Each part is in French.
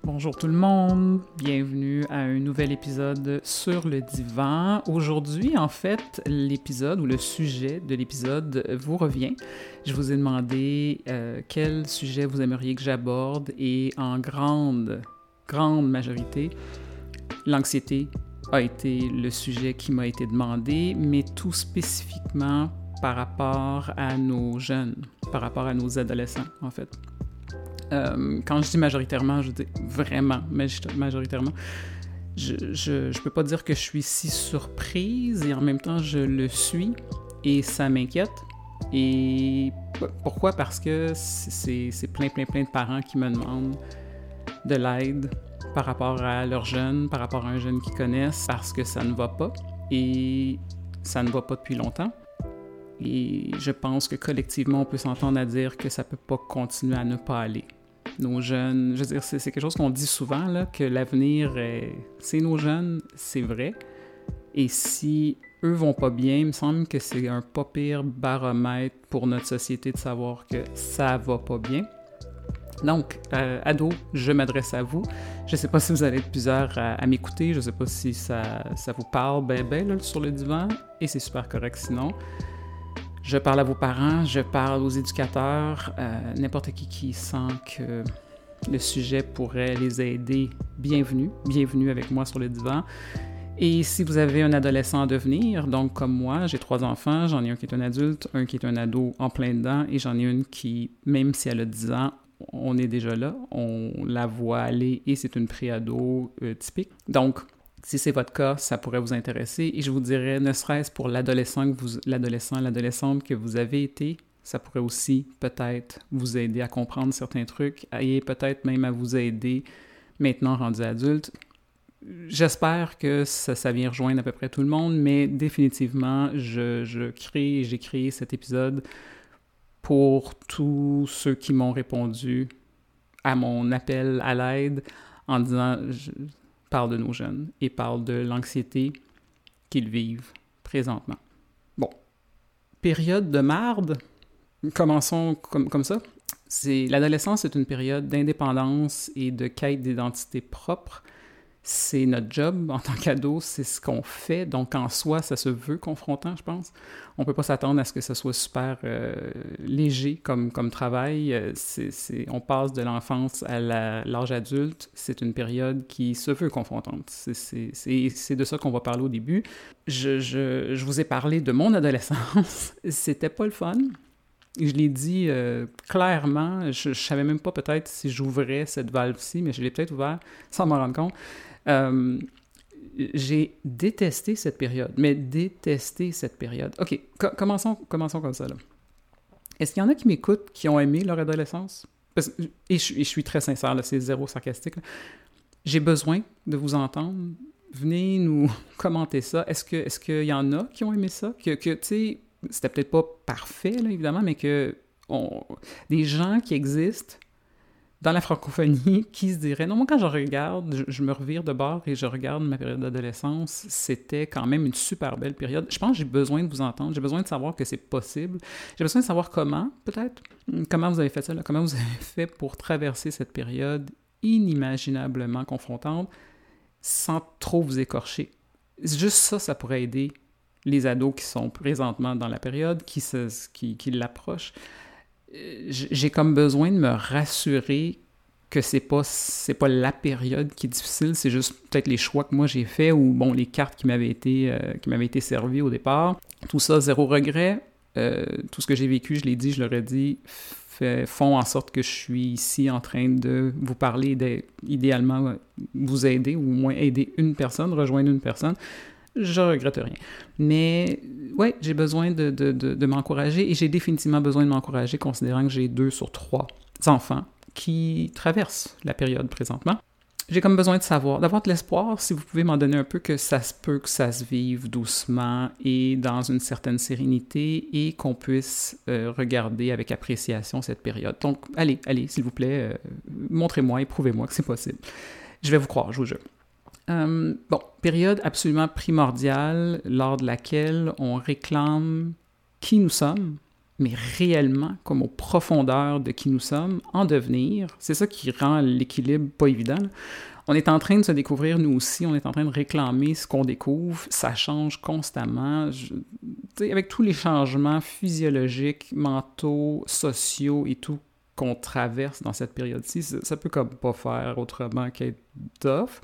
Bonjour tout le monde, bienvenue à un nouvel épisode sur le divan. Aujourd'hui, en fait, l'épisode ou le sujet de l'épisode vous revient. Je vous ai demandé quel sujet vous aimeriez que j'aborde et en grande majorité, l'anxiété a été le sujet qui m'a été demandé, mais tout spécifiquement par rapport à nos jeunes, par rapport à nos adolescents, en fait. Quand je dis majoritairement, je dis vraiment majoritairement. Je peux pas dire que je suis si surprise et en même temps je le suis et ça m'inquiète. Et pourquoi? Parce que c'est plein de parents qui me demandent de l'aide par rapport à leurs jeunes, par rapport à un jeune qu'ils connaissent, parce que ça ne va pas et ça ne va pas depuis longtemps. Et je pense que collectivement, on peut s'entendre à dire que ça peut pas continuer à ne pas aller. Nos jeunes, je veux dire, c'est quelque chose qu'on dit souvent, là, que l'avenir, c'est nos jeunes, c'est vrai. Et si eux vont pas bien, il me semble que c'est un pas pire baromètre pour notre société de savoir que ça va pas bien. Donc, ados, je m'adresse à vous. Je sais pas si vous allez être plusieurs à m'écouter, je sais pas si ça vous parle là, sur le divan, et c'est super correct sinon. Je parle à vos parents, je parle aux éducateurs, n'importe qui sent que le sujet pourrait les aider, bienvenue avec moi sur le divan. Et si vous avez un adolescent à devenir, donc comme moi, j'ai 3 enfants, j'en ai un qui est un adulte, un qui est un ado en plein dedans, et j'en ai une qui, même si elle a 10 ans, on est déjà là, on la voit aller, et c'est une pré-ado typique. Donc, si c'est votre cas, ça pourrait vous intéresser. Et je vous dirais, ne serait-ce pour l'adolescente que vous avez été, ça pourrait aussi peut-être vous aider à comprendre certains trucs et peut-être même à vous aider maintenant rendu adulte. J'espère que ça vient rejoindre à peu près tout le monde, mais définitivement, j'ai créé cet épisode pour tous ceux qui m'ont répondu à mon appel à l'aide en disant... parle de nos jeunes et parle de l'anxiété qu'ils vivent présentement. Bon, période de marde, commençons comme ça. L'adolescence est une période d'indépendance et de quête d'identité propre. C'est notre job en tant qu'ado, c'est ce qu'on fait, donc en soi, ça se veut confrontant, je pense. On peut pas s'attendre à ce que ce soit super léger comme travail. On passe de l'enfance à l'âge adulte, c'est une période qui se veut confrontante. C'est de ça qu'on va parler au début. Je vous ai parlé de mon adolescence, c'était pas le fun. Je l'ai dit clairement, je savais même pas peut-être si j'ouvrais cette valve-ci, mais je l'ai peut-être ouvert sans m'en rendre compte. J'ai détesté cette période, OK, commençons comme ça, là. Est-ce qu'il y en a qui m'écoutent, qui ont aimé leur adolescence? Et je suis très sincère, là, c'est zéro sarcastique, là. J'ai besoin de vous entendre. Venez nous commenter ça. Est-ce qu'il y en a qui ont aimé ça? Que tu sais, c'était peut-être pas parfait, là, évidemment, mais des gens qui existent dans la francophonie qui se diraient... Non, moi, quand je regarde, je me revire de bord et je regarde ma période d'adolescence, c'était quand même une super belle période. Je pense que j'ai besoin de vous entendre, j'ai besoin de savoir que c'est possible. J'ai besoin de savoir comment vous avez fait ça, là, comment vous avez fait pour traverser cette période inimaginablement confrontante sans trop vous écorcher. Juste ça pourrait aider les ados qui sont présentement dans la période, qui l'approchent. J'ai comme besoin de me rassurer que c'est pas la période qui est difficile, c'est juste peut-être les choix que moi j'ai faits ou bon les cartes qui m'avaient été servies au départ. Tout ça, zéro regret. Tout ce que j'ai vécu, je l'ai dit, je l'aurais dit, font en sorte que je suis ici en train de vous parler, idéalement vous aider ou au moins aider une personne, rejoindre une personne. Je regrette rien. Mais ouais, j'ai besoin de m'encourager et j'ai définitivement besoin de m'encourager considérant que j'ai 2 sur 3 enfants qui traversent la période présentement. J'ai comme besoin de savoir, d'avoir de l'espoir, si vous pouvez m'en donner un peu, que ça se peut que ça se vive doucement et dans une certaine sérénité et qu'on puisse regarder avec appréciation cette période. Donc, allez, s'il vous plaît, montrez-moi, éprouvez-moi que c'est possible. Je vais vous croire, je vous jure. Bon, période absolument primordiale lors de laquelle on réclame qui nous sommes mais réellement comme aux profondeurs de qui nous sommes, en devenir. C'est ça qui rend l'équilibre pas évident. Là. On est en train de se découvrir, nous aussi, on est en train de réclamer ce qu'on découvre, ça change constamment. Avec tous les changements physiologiques, mentaux, sociaux et tout qu'on traverse dans cette période-ci, ça peut comme pas faire autrement qu'être tough.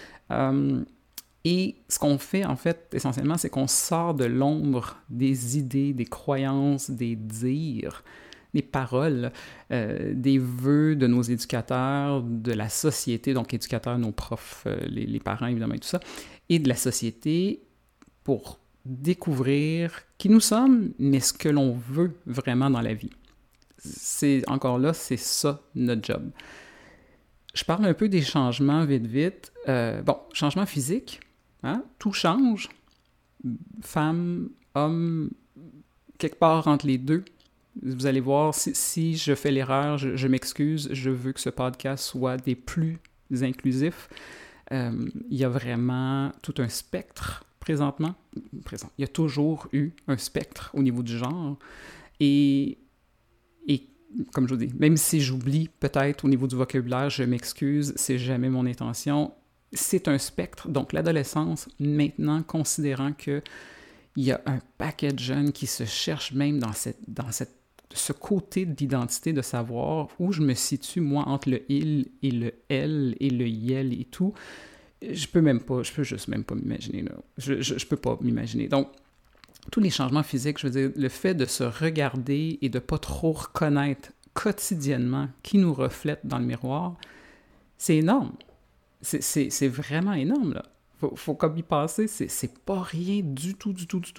Et ce qu'on fait, en fait, essentiellement, c'est qu'on sort de l'ombre des idées, des croyances, des dires, des paroles, des vœux de nos éducateurs, de la société, donc éducateurs, nos profs, les parents, évidemment, et tout ça, et de la société pour découvrir qui nous sommes, mais ce que l'on veut vraiment dans la vie. Encore là, c'est ça, notre job. Je parle un peu des changements vite. Changements physiques. Hein? Tout change. Femme, homme, quelque part entre les deux. Vous allez voir, si je fais l'erreur, je m'excuse. Je veux que ce podcast soit des plus inclusifs. Il y a vraiment tout un spectre présentement. Il y a toujours eu un spectre au niveau du genre. Et comme je vous dis, même si j'oublie peut-être au niveau du vocabulaire, je m'excuse, c'est jamais mon intention. C'est un spectre, donc l'adolescence, maintenant, considérant qu'il y a un paquet de jeunes qui se cherchent même dans ce côté d'identité, de savoir où je me situe, moi, entre le « il » et le « elle » et le « yel » et tout, je peux juste même pas m'imaginer, là. Je peux pas m'imaginer. Donc, tous les changements physiques, je veux dire, le fait de se regarder et de pas trop reconnaître quotidiennement qui nous reflète dans le miroir, c'est énorme. C'est vraiment énorme, là. Faut comme y passer, c'est pas rien du tout.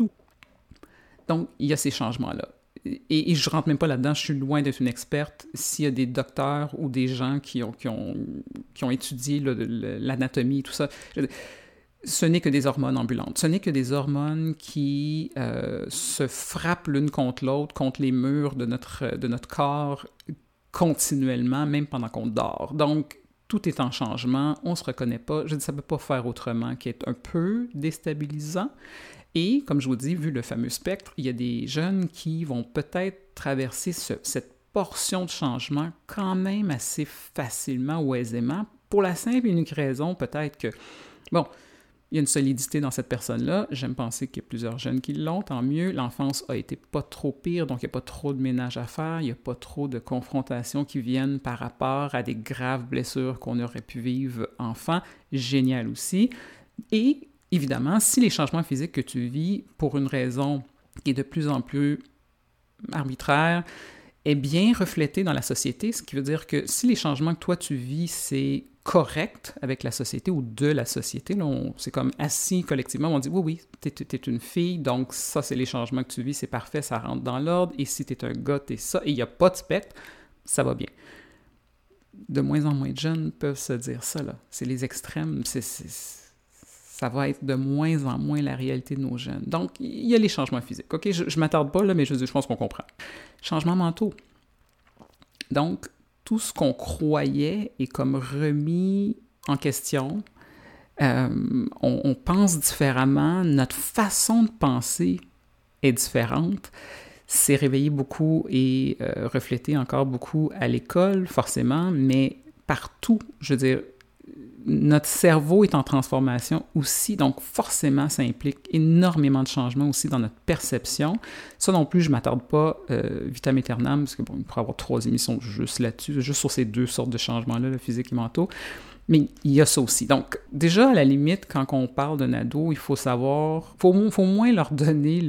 Donc, il y a ces changements-là. Et je rentre même pas là-dedans, je suis loin d'être une experte. S'il y a des docteurs ou des gens qui ont étudié l'anatomie et tout ça, ce n'est que des hormones ambulantes. Ce n'est que des hormones qui se frappent l'une contre l'autre, contre les murs de notre corps continuellement, même pendant qu'on dort. Donc, tout est en changement, on ne se reconnaît pas. Je dis, ça ne peut pas faire autrement qu'être un peu déstabilisant. Et, comme je vous dis, vu le fameux spectre, il y a des jeunes qui vont peut-être traverser cette portion de changement quand même assez facilement ou aisément, pour la simple et unique raison, peut-être que, bon, il y a une solidité dans cette personne-là. J'aime penser qu'il y a plusieurs jeunes qui l'ont, tant mieux. L'enfance a été pas trop pire, donc il n'y a pas trop de ménage à faire, il n'y a pas trop de confrontations qui viennent par rapport à des graves blessures qu'on aurait pu vivre enfant. Génial aussi. Et, évidemment, si les changements physiques que tu vis, pour une raison qui est de plus en plus arbitraire, est bien reflété dans la société, ce qui veut dire que si les changements que toi tu vis, c'est correct avec la société ou de la société, là, c'est comme assis collectivement, on dit oui, t'es une fille, donc ça c'est les changements que tu vis, c'est parfait, ça rentre dans l'ordre, et si t'es un gars, t'es ça, et il n'y a pas de spectre, ça va bien. De moins en moins de jeunes peuvent se dire ça, là. C'est les extrêmes, ça va être de moins en moins la réalité de nos jeunes. Donc, il y a les changements physiques. OK, je m'attarde pas là, mais je pense qu'on comprend. Changements mentaux. Donc, tout ce qu'on croyait est comme remis en question. On pense différemment. Notre façon de penser est différente. C'est réveillé beaucoup et reflété encore beaucoup à l'école, forcément, mais partout, je veux dire, notre cerveau est en transformation aussi, donc forcément, ça implique énormément de changements aussi dans notre perception. Ça non plus, je ne m'attarde pas vitam aeternam, parce que bon, il pourrait y avoir 3 émissions juste là-dessus, juste sur ces 2 sortes de changements-là, le physique et mentaux. Mais il y a ça aussi. Donc, déjà, à la limite, quand on parle d'un ado, il faut savoir, faut au moins leur donner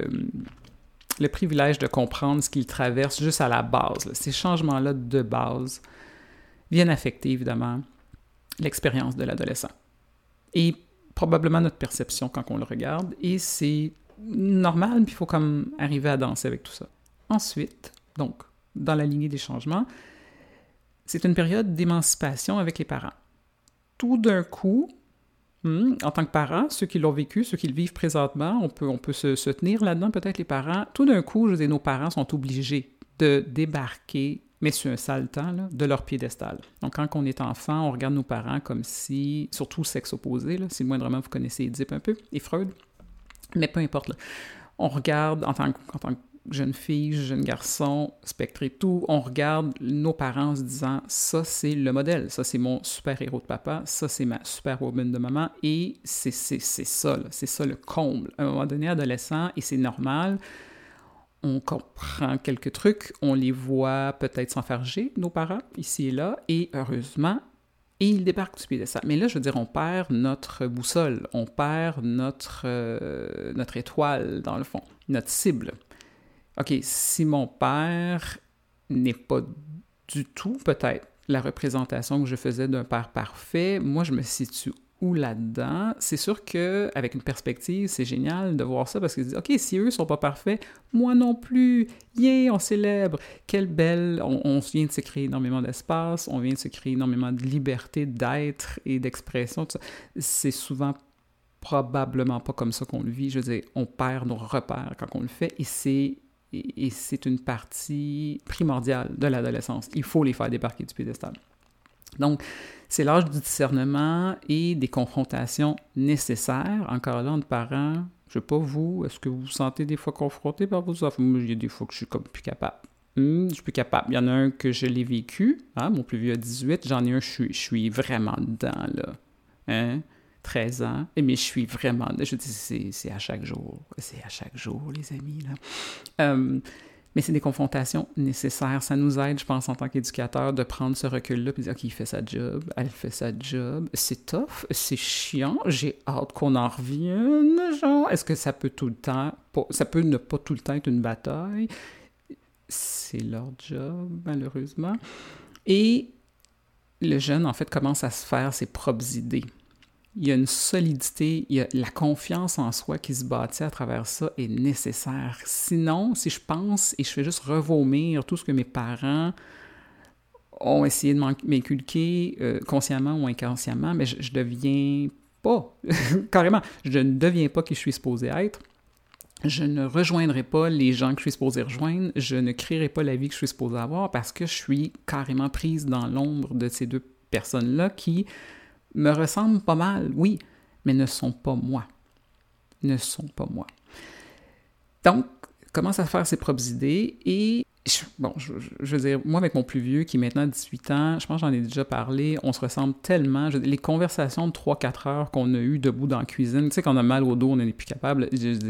le privilège de comprendre ce qu'ils traversent juste à la base. Là. Ces changements-là de base viennent affecter, évidemment, l'expérience de l'adolescent. Et probablement notre perception quand on le regarde. Et c'est normal, puis il faut comme arriver à danser avec tout ça. Ensuite, donc, dans la lignée des changements, c'est une période d'émancipation avec les parents. Tout d'un coup, en tant que parents, ceux qui l'ont vécu, ceux qui le vivent présentement, on peut se tenir là-dedans, peut-être les parents. Tout d'un coup, je veux dire, nos parents sont obligés de débarquer, mais sur un sale temps, là, de leur piédestal. Donc, quand on est enfant, on regarde nos parents comme si, surtout le sexe opposé, là, si moindrement vous connaissez Édipe un peu, et Freud, mais peu importe, là, on regarde en tant jeune fille, jeune garçon, spectre et tout, on regarde nos parents en se disant « ça, c'est le modèle, ça, c'est mon super-héros de papa, ça, c'est ma super-woman de maman », et c'est ça, là, c'est ça le comble. À un moment donné, adolescent, et c'est normal, on comprend quelques trucs, on les voit peut-être s'enfarger, nos parents, ici et là, et heureusement, et ils débarquent du piédestal. Mais là, je veux dire, on perd notre boussole, on perd notre étoile, dans le fond, notre cible. OK, si mon père n'est pas du tout, peut-être, la représentation que je faisais d'un père parfait, moi, je me situe où là-dedans? C'est sûr qu'avec une perspective, c'est génial de voir ça parce que, OK, si eux sont pas parfaits, moi non plus, yeah, on célèbre, quelle belle, on vient de se créer énormément d'espace, on vient de se créer énormément de liberté d'être et d'expression, tout ça. C'est souvent probablement pas comme ça qu'on le vit, je veux dire, on perd nos repères quand on le fait et c'est une partie primordiale de l'adolescence. Il faut les faire débarquer du piédestal. Donc, c'est l'âge du discernement et des confrontations nécessaires. Encore là, entre parents, je sais pas vous, est-ce que vous vous sentez des fois confronté par vos enfants? Moi, il y a des fois que je suis comme plus capable. Je suis plus capable. Il y en a un que je l'ai vécu, hein, mon plus vieux a 18, j'en ai un, je suis vraiment dedans, là. Hein? 13 ans, mais je suis vraiment... Je dis, c'est à chaque jour. C'est à chaque jour, les amis, là. Mais c'est des confrontations nécessaires. Ça nous aide, je pense, en tant qu'éducateur, de prendre ce recul-là et de dire, OK, il fait sa job, elle fait sa job, c'est tough, c'est chiant, j'ai hâte qu'on en revienne, genre, est-ce que ça peut tout le temps... Ça peut ne pas tout le temps être une bataille. C'est leur job, malheureusement. Et le jeune, en fait, commence à se faire ses propres idées. Il y a une solidité, il y a la confiance en soi qui se bâtit à travers ça est nécessaire. Sinon, si je pense et je fais juste revomir tout ce que mes parents ont essayé de m'inculquer consciemment ou inconsciemment, mais je deviens pas, carrément, je ne deviens pas qui je suis supposé être. Je ne rejoindrai pas les gens que je suis supposé rejoindre, je ne créerai pas la vie que je suis supposé avoir parce que je suis carrément prise dans l'ombre de ces deux personnes-là qui me ressemblent pas mal, oui, mais ne sont pas moi. Ne sont pas moi. Donc, commence à faire ses propres idées et, je veux dire, moi avec mon plus vieux qui est maintenant 18 ans, je pense que j'en ai déjà parlé, on se ressemble tellement. Les conversations de 3-4 heures qu'on a eues debout dans la cuisine, tu sais, quand on a mal au dos, on n'est plus capable,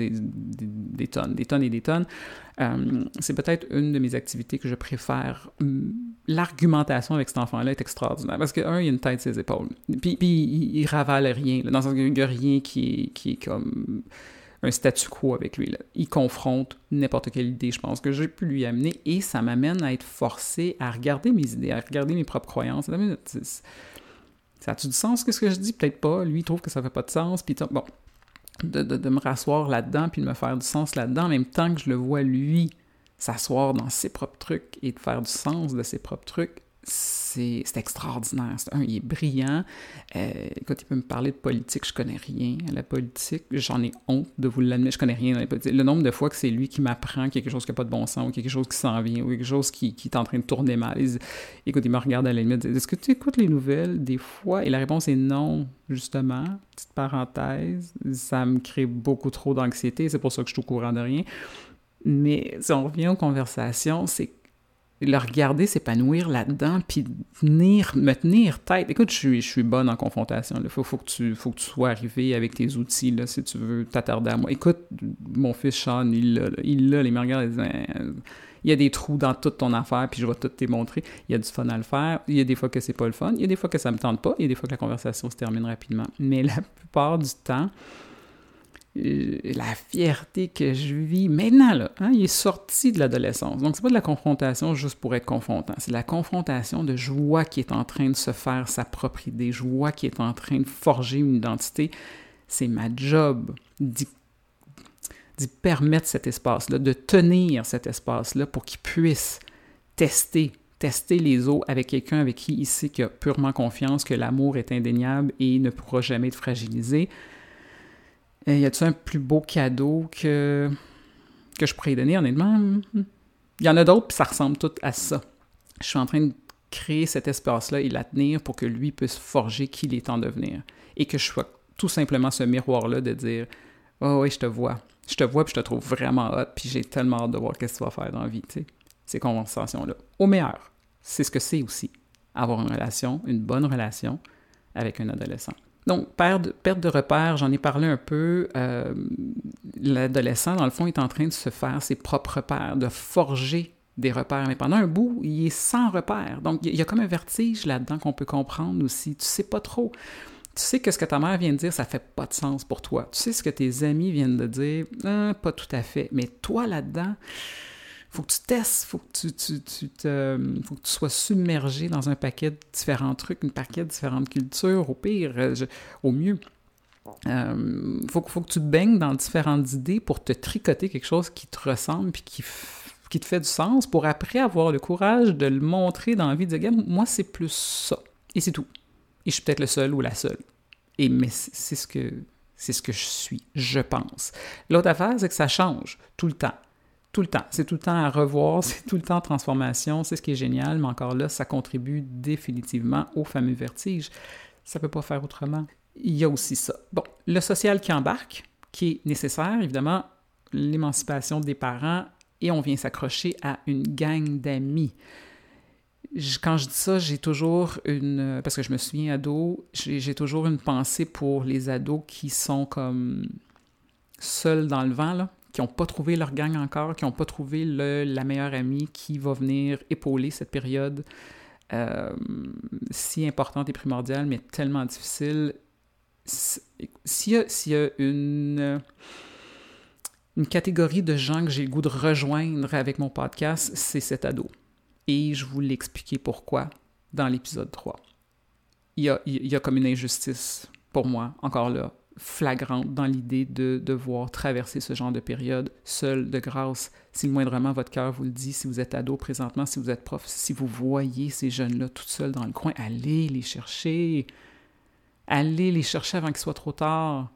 des tonnes et des tonnes. C'est peut-être une de mes activités que je préfère. L'argumentation avec cet enfant-là est extraordinaire parce que, il a une tête sur ses épaules. Puis il ravale rien. Là, dans un il y a rien qui est comme un statu quo avec lui. Là. Il confronte n'importe quelle idée, je pense, que j'ai pu lui amener et ça m'amène à être forcé à regarder mes idées, à regarder mes propres croyances. Ça a-tu du sens que ce que je dis? Peut-être pas. Lui, il trouve que ça fait pas de sens. Puis bon, de me rasseoir là-dedans puis de me faire du sens là-dedans en même temps que je le vois, lui, s'asseoir dans ses propres trucs et de faire du sens de ses propres trucs, c'est extraordinaire. Il est brillant. Écoute, il peut me parler de politique, je connais rien à la politique. J'en ai honte de vous l'admettre, je connais rien à la politique. Le nombre de fois que c'est lui qui m'apprend qu'il y a quelque chose qui n'a pas de bon sens ou quelque chose qui s'en vient ou quelque chose qui est en train de tourner mal. Écoute, il me regarde à la limite, est-ce que tu écoutes les nouvelles des fois? Et la réponse est non, justement. Petite parenthèse, ça me crée beaucoup trop d'anxiété, c'est pour ça que je suis au courant de rien. Mais si on revient aux conversations, c'est le regarder s'épanouir là-dedans, puis me tenir tête. Écoute, je suis bonne en confrontation. Il faut que tu sois arrivé avec tes outils, là, si tu veux t'attarder à moi. Écoute, mon fils Sean, il me regarde et dit il y a des trous dans toute ton affaire, puis je vais tout te montrer. Il y a du fun à le faire. Il y a des fois que c'est pas le fun. Il y a des fois que ça me tente pas. Il y a des fois que la conversation se termine rapidement. Mais la plupart du temps, la fierté que je vis maintenant, là, il est sorti de l'adolescence. Donc, c'est pas de la confrontation juste pour être confrontant. C'est de la confrontation de je vois qu'il est en train de se faire sa propre idée. Je vois qu'il est en train de forger une identité. C'est ma job d'y permettre cet espace-là, de tenir cet espace-là pour qu'il puisse tester les eaux avec quelqu'un avec qui il sait qu'il a purement confiance, que l'amour est indéniable et ne pourra jamais être fragilisé. Y a-t-il un plus beau cadeau que je pourrais donner, honnêtement? Il y en a d'autres, puis ça ressemble tout à ça. Je suis en train de créer cet espace-là et la tenir pour que lui puisse forger qui il est en devenir. Et que je sois tout simplement ce miroir-là de dire Oh oui, je te vois. Je te vois, puis je te trouve vraiment hot, puis j'ai tellement hâte de voir qu'est-ce que tu vas faire dans la vie, tu sais. Ces conversations-là. Au meilleur, c'est ce que c'est aussi, avoir une relation, une bonne relation avec un adolescent. Donc, perte de repères, j'en ai parlé un peu. L'adolescent, dans le fond, est en train de se faire ses propres repères, de forger des repères. Mais pendant un bout, il est sans repères. Donc, il y a comme un vertige là-dedans qu'on peut comprendre aussi. Tu sais pas trop. Tu sais que ce que ta mère vient de dire, ça fait pas de sens pour toi. Tu sais ce que tes amis viennent de dire, pas tout à fait. Mais toi, là-dedans, faut que tu testes, faut que faut que tu sois submergé dans un paquet de différents trucs, une paquet de différentes cultures, au pire, au mieux. Faut que tu te baignes dans différentes idées pour te tricoter quelque chose qui te ressemble puis qui te fait du sens pour après avoir le courage de le montrer dans la vie, de dire, moi, c'est plus ça. Et c'est tout. Et je suis peut-être le seul ou la seule. Mais c'est ce que je suis, je pense. L'autre affaire, c'est que ça change tout le temps. Tout le temps. C'est tout le temps à revoir, c'est tout le temps en transformation, c'est ce qui est génial, mais encore là, ça contribue définitivement au fameux vertige. Ça ne peut pas faire autrement. Il y a aussi ça. Bon, le social qui embarque, qui est nécessaire, évidemment, l'émancipation des parents, et on vient s'accrocher à une gang d'amis. Quand je dis ça, j'ai toujours parce que je me souviens ado, j'ai toujours une pensée pour les ados qui sont comme seuls dans le vent, là, qui n'ont pas trouvé leur gang encore, qui n'ont pas trouvé la meilleure amie qui va venir épauler cette période si importante et primordiale, mais tellement difficile. S'il y a une catégorie de gens que j'ai le goût de rejoindre avec mon podcast, c'est cet ado. Et je vous l'ai expliqué pourquoi dans l'épisode 3. Il y a comme une injustice, pour moi, encore là, flagrante dans l'idée de devoir traverser ce genre de période seul, de grâce, si moindrement votre cœur vous le dit, si vous êtes ado présentement, si vous êtes prof, si vous voyez ces jeunes-là tout seuls dans le coin, allez les chercher. Allez les chercher avant qu'il soit trop tard.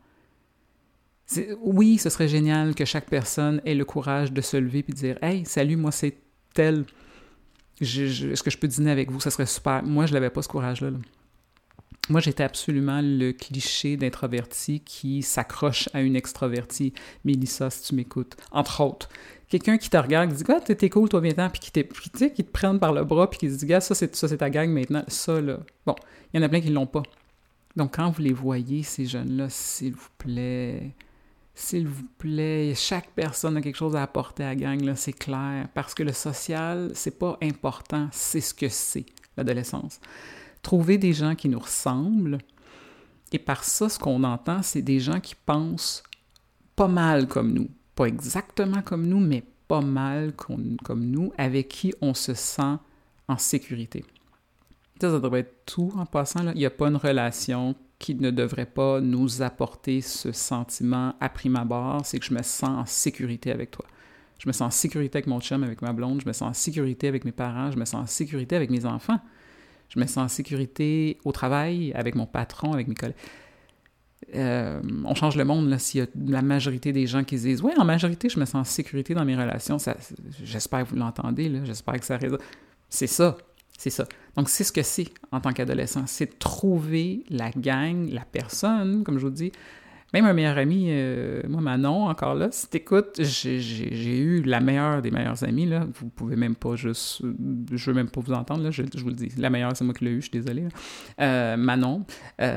Oui, ce serait génial que chaque personne ait le courage de se lever et de dire « Hey, salut, moi c'est tel. Est-ce que je peux dîner avec vous? Ça serait super. » Moi, je n'avais pas ce courage-là. Là. Moi, j'étais absolument le cliché d'introverti qui s'accroche à une extrovertie. Mélissa, si tu m'écoutes. Entre autres. Quelqu'un qui te regarde, qui dit « Ah, t'es cool, toi, viens-t'en. » Puis qui te prenne par le bras, puis qui se dit « Gars, ça, c'est ta gang maintenant. » Ça, là. Bon, il y en a plein qui ne l'ont pas. Donc, quand vous les voyez, ces jeunes-là, s'il vous plaît, chaque personne a quelque chose à apporter à la gang, là, c'est clair. Parce que le social, c'est pas important, c'est ce que c'est, l'adolescence. Trouver des gens qui nous ressemblent, et par ça, ce qu'on entend, c'est des gens qui pensent pas mal comme nous. Pas exactement comme nous, mais pas mal comme nous, avec qui on se sent en sécurité. Ça devrait être tout en passant. Là. Il n'y a pas une relation qui ne devrait pas nous apporter ce sentiment à prime abord, c'est que je me sens en sécurité avec toi. Je me sens en sécurité avec mon chum, avec ma blonde, je me sens en sécurité avec mes parents, je me sens en sécurité avec mes enfants, je me sens en sécurité au travail, avec mon patron, avec mes collègues. On change le monde là, s'il y a la majorité des gens qui se disent « Oui, en majorité, je me sens en sécurité dans mes relations. » J'espère que vous l'entendez, là, j'espère que ça résonne. C'est ça. C'est ça. Donc, c'est ce que c'est en tant qu'adolescent. C'est de trouver la gang, la personne, comme je vous dis. Même un meilleur ami, moi, Manon, encore là, si t'écoutes, j'ai eu la meilleure des meilleures amies, là. Vous pouvez même pas juste... Je veux même pas vous entendre, là. Je vous le dis. La meilleure, c'est moi qui l'ai eu, je suis désolée. Manon,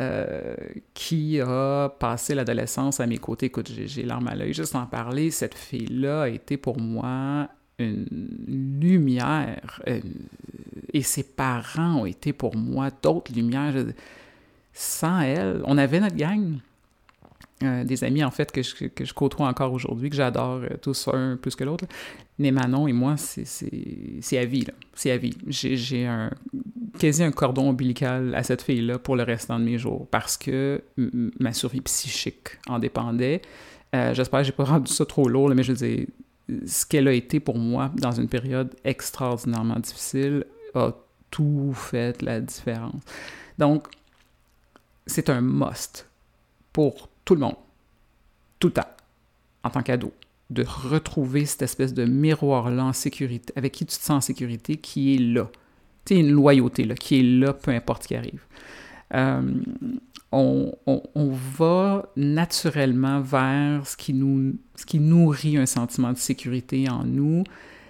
qui a passé l'adolescence à mes côtés. Écoute, j'ai larmes à l'œil juste en parler. Cette fille-là a été pour moi une lumière, et ses parents ont été pour moi d'autres lumières. Sans elle, on avait notre gang, des amis en fait que je côtoie encore aujourd'hui, que j'adore tous un plus que l'autre. Mais Manon et moi, c'est à vie, là. C'est à vie. J'ai quasi un cordon ombilical à cette fille-là pour le restant de mes jours, parce que ma survie psychique en dépendait. J'espère que j'ai pas rendu ça trop lourd, là, mais je veux dire, ce qu'elle a été pour moi dans une période extraordinairement difficile a tout fait la différence. Donc, c'est un must pour tout le monde, tout le temps, en tant qu'ado, de retrouver cette espèce de miroir-là en sécurité, avec qui tu te sens en sécurité, qui est là. Tu sais, une loyauté là, qui est là, peu importe ce qui arrive. On va naturellement vers ce qui nourrit un sentiment de sécurité en nous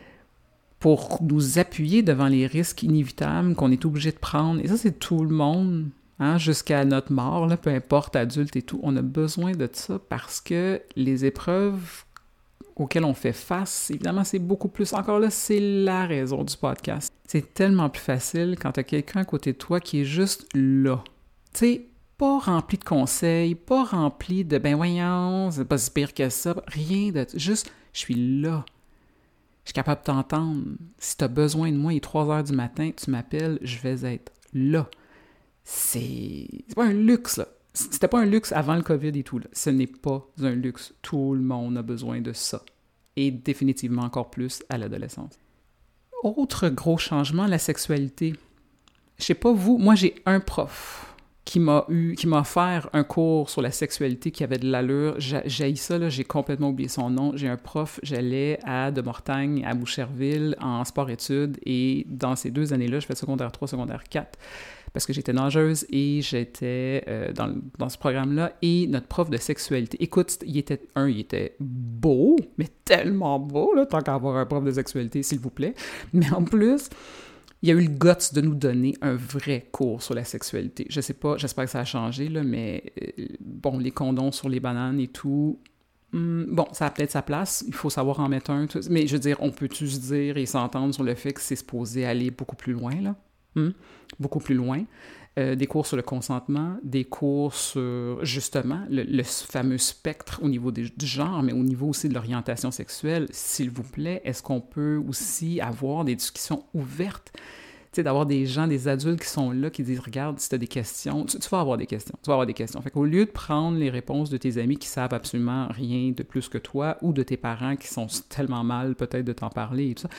pour nous appuyer devant les risques inévitables qu'on est obligé de prendre. Et ça, c'est tout le monde, hein, jusqu'à notre mort, là, peu importe, adulte et tout. On a besoin de ça parce que les épreuves auxquelles on fait face, évidemment, c'est beaucoup plus. Encore là, c'est la raison du podcast. C'est tellement plus facile quand tu as quelqu'un à côté de toi qui est juste là. Tu sais, pas rempli de conseils, pas rempli de « ben voyons, c'est pas si pire que ça », rien de... Juste, je suis là. Je suis capable de t'entendre. Si tu as besoin de moi, il est 3 heures du matin, tu m'appelles, je vais être là. C'est pas un luxe, là. C'était pas un luxe avant le COVID et tout, là. Ce n'est pas un luxe. Tout le monde a besoin de ça. Et définitivement encore plus à l'adolescence. Autre gros changement, la sexualité. Je sais pas vous, moi j'ai un prof qui m'a offert un cours sur la sexualité qui avait de l'allure. J'ai ça, là, j'ai complètement oublié son nom. J'ai un prof, j'allais à De Mortagne, à Boucherville, en sport-études, et dans ces 2 années-là, je fais secondaire 3, secondaire 4, parce que j'étais nageuse et j'étais dans ce programme-là, et notre prof de sexualité, écoute, il était beau, mais tellement beau, là, tant qu'à avoir un prof de sexualité, s'il vous plaît, mais en plus... Il y a eu le guts de nous donner un vrai cours sur la sexualité. Je sais pas, j'espère que ça a changé, là, mais bon, les condoms sur les bananes et tout, bon, ça a peut-être sa place, il faut savoir en mettre un, mais je veux dire, on peut-tu se dire et s'entendre sur le fait que c'est supposé aller beaucoup plus loin, là? Beaucoup plus loin. Des cours sur le consentement, des cours sur, justement, le fameux spectre au niveau du genre, mais au niveau aussi de l'orientation sexuelle. S'il vous plaît, est-ce qu'on peut aussi avoir des discussions ouvertes? Tu sais, d'avoir des gens, des adultes qui sont là, qui disent « Regarde, si tu as des questions, tu vas avoir des questions. Tu vas avoir des questions. » Fait qu'au lieu de prendre les réponses de tes amis qui savent absolument rien de plus que toi, ou de tes parents qui sont tellement mal peut-être de t'en parler et tout ça,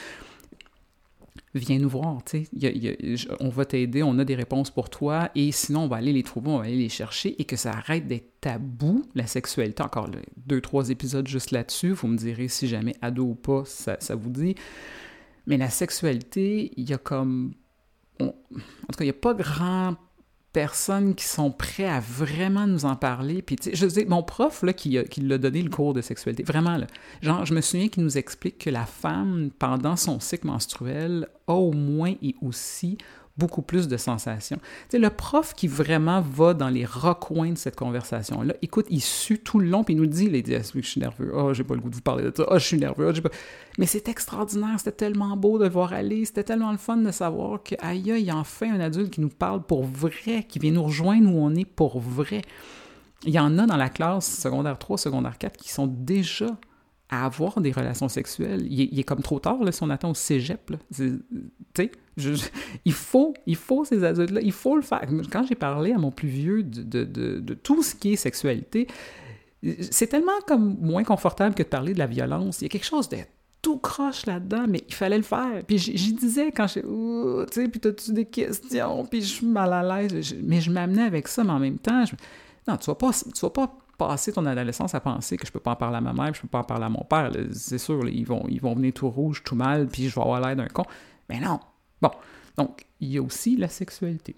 viens nous voir, tu sais, on va t'aider, on a des réponses pour toi, et sinon, on va aller les trouver, on va aller les chercher, et que ça arrête d'être tabou, la sexualité. Encore 2-3 épisodes juste là-dessus, vous me direz si jamais ado ou pas, ça vous dit. Mais la sexualité, il y a comme... en tout cas, il n'y a pas grand personnes qui sont prêts à vraiment nous en parler. Puis, tu sais, je dis, mon prof, là, qui l'a donné le cours de sexualité, vraiment, là, genre, je me souviens qu'il nous explique que la femme, pendant son cycle menstruel, a au moins et aussi beaucoup plus de sensations. Tu sais, le prof qui vraiment va dans les recoins de cette conversation-là, écoute, il sue tout le long, puis il nous dit, les je suis nerveux, j'ai pas le goût de vous parler de ça, je suis nerveux, j'ai pas... Mais c'est extraordinaire, c'était tellement beau de le voir aller, c'était tellement le fun de savoir que, aïe, il y a enfin un adulte qui nous parle pour vrai, qui vient nous rejoindre où on est pour vrai. Il y en a dans la classe secondaire 3, secondaire 4 qui sont déjà à avoir des relations sexuelles. Il est comme trop tard, là, si on attend au cégep. Tu sais, il faut ces adultes-là, il faut le faire. Quand j'ai parlé à mon plus vieux de tout ce qui est sexualité, c'est tellement comme moins confortable que de parler de la violence. Il y a quelque chose de tout croche là-dedans, mais il fallait le faire. Puis j'y disais quand tu sais, puis t'as-tu des questions, puis je suis mal à l'aise, mais je m'amenais avec ça, mais en même temps, non, tu vas pas passer ton adolescence à penser que je peux pas en parler à ma mère, je peux pas en parler à mon père, là. C'est sûr, là, ils vont venir tout rouge, tout mal, puis je vais avoir l'air d'un con. Mais non! Bon, donc, il y a aussi la sexualité.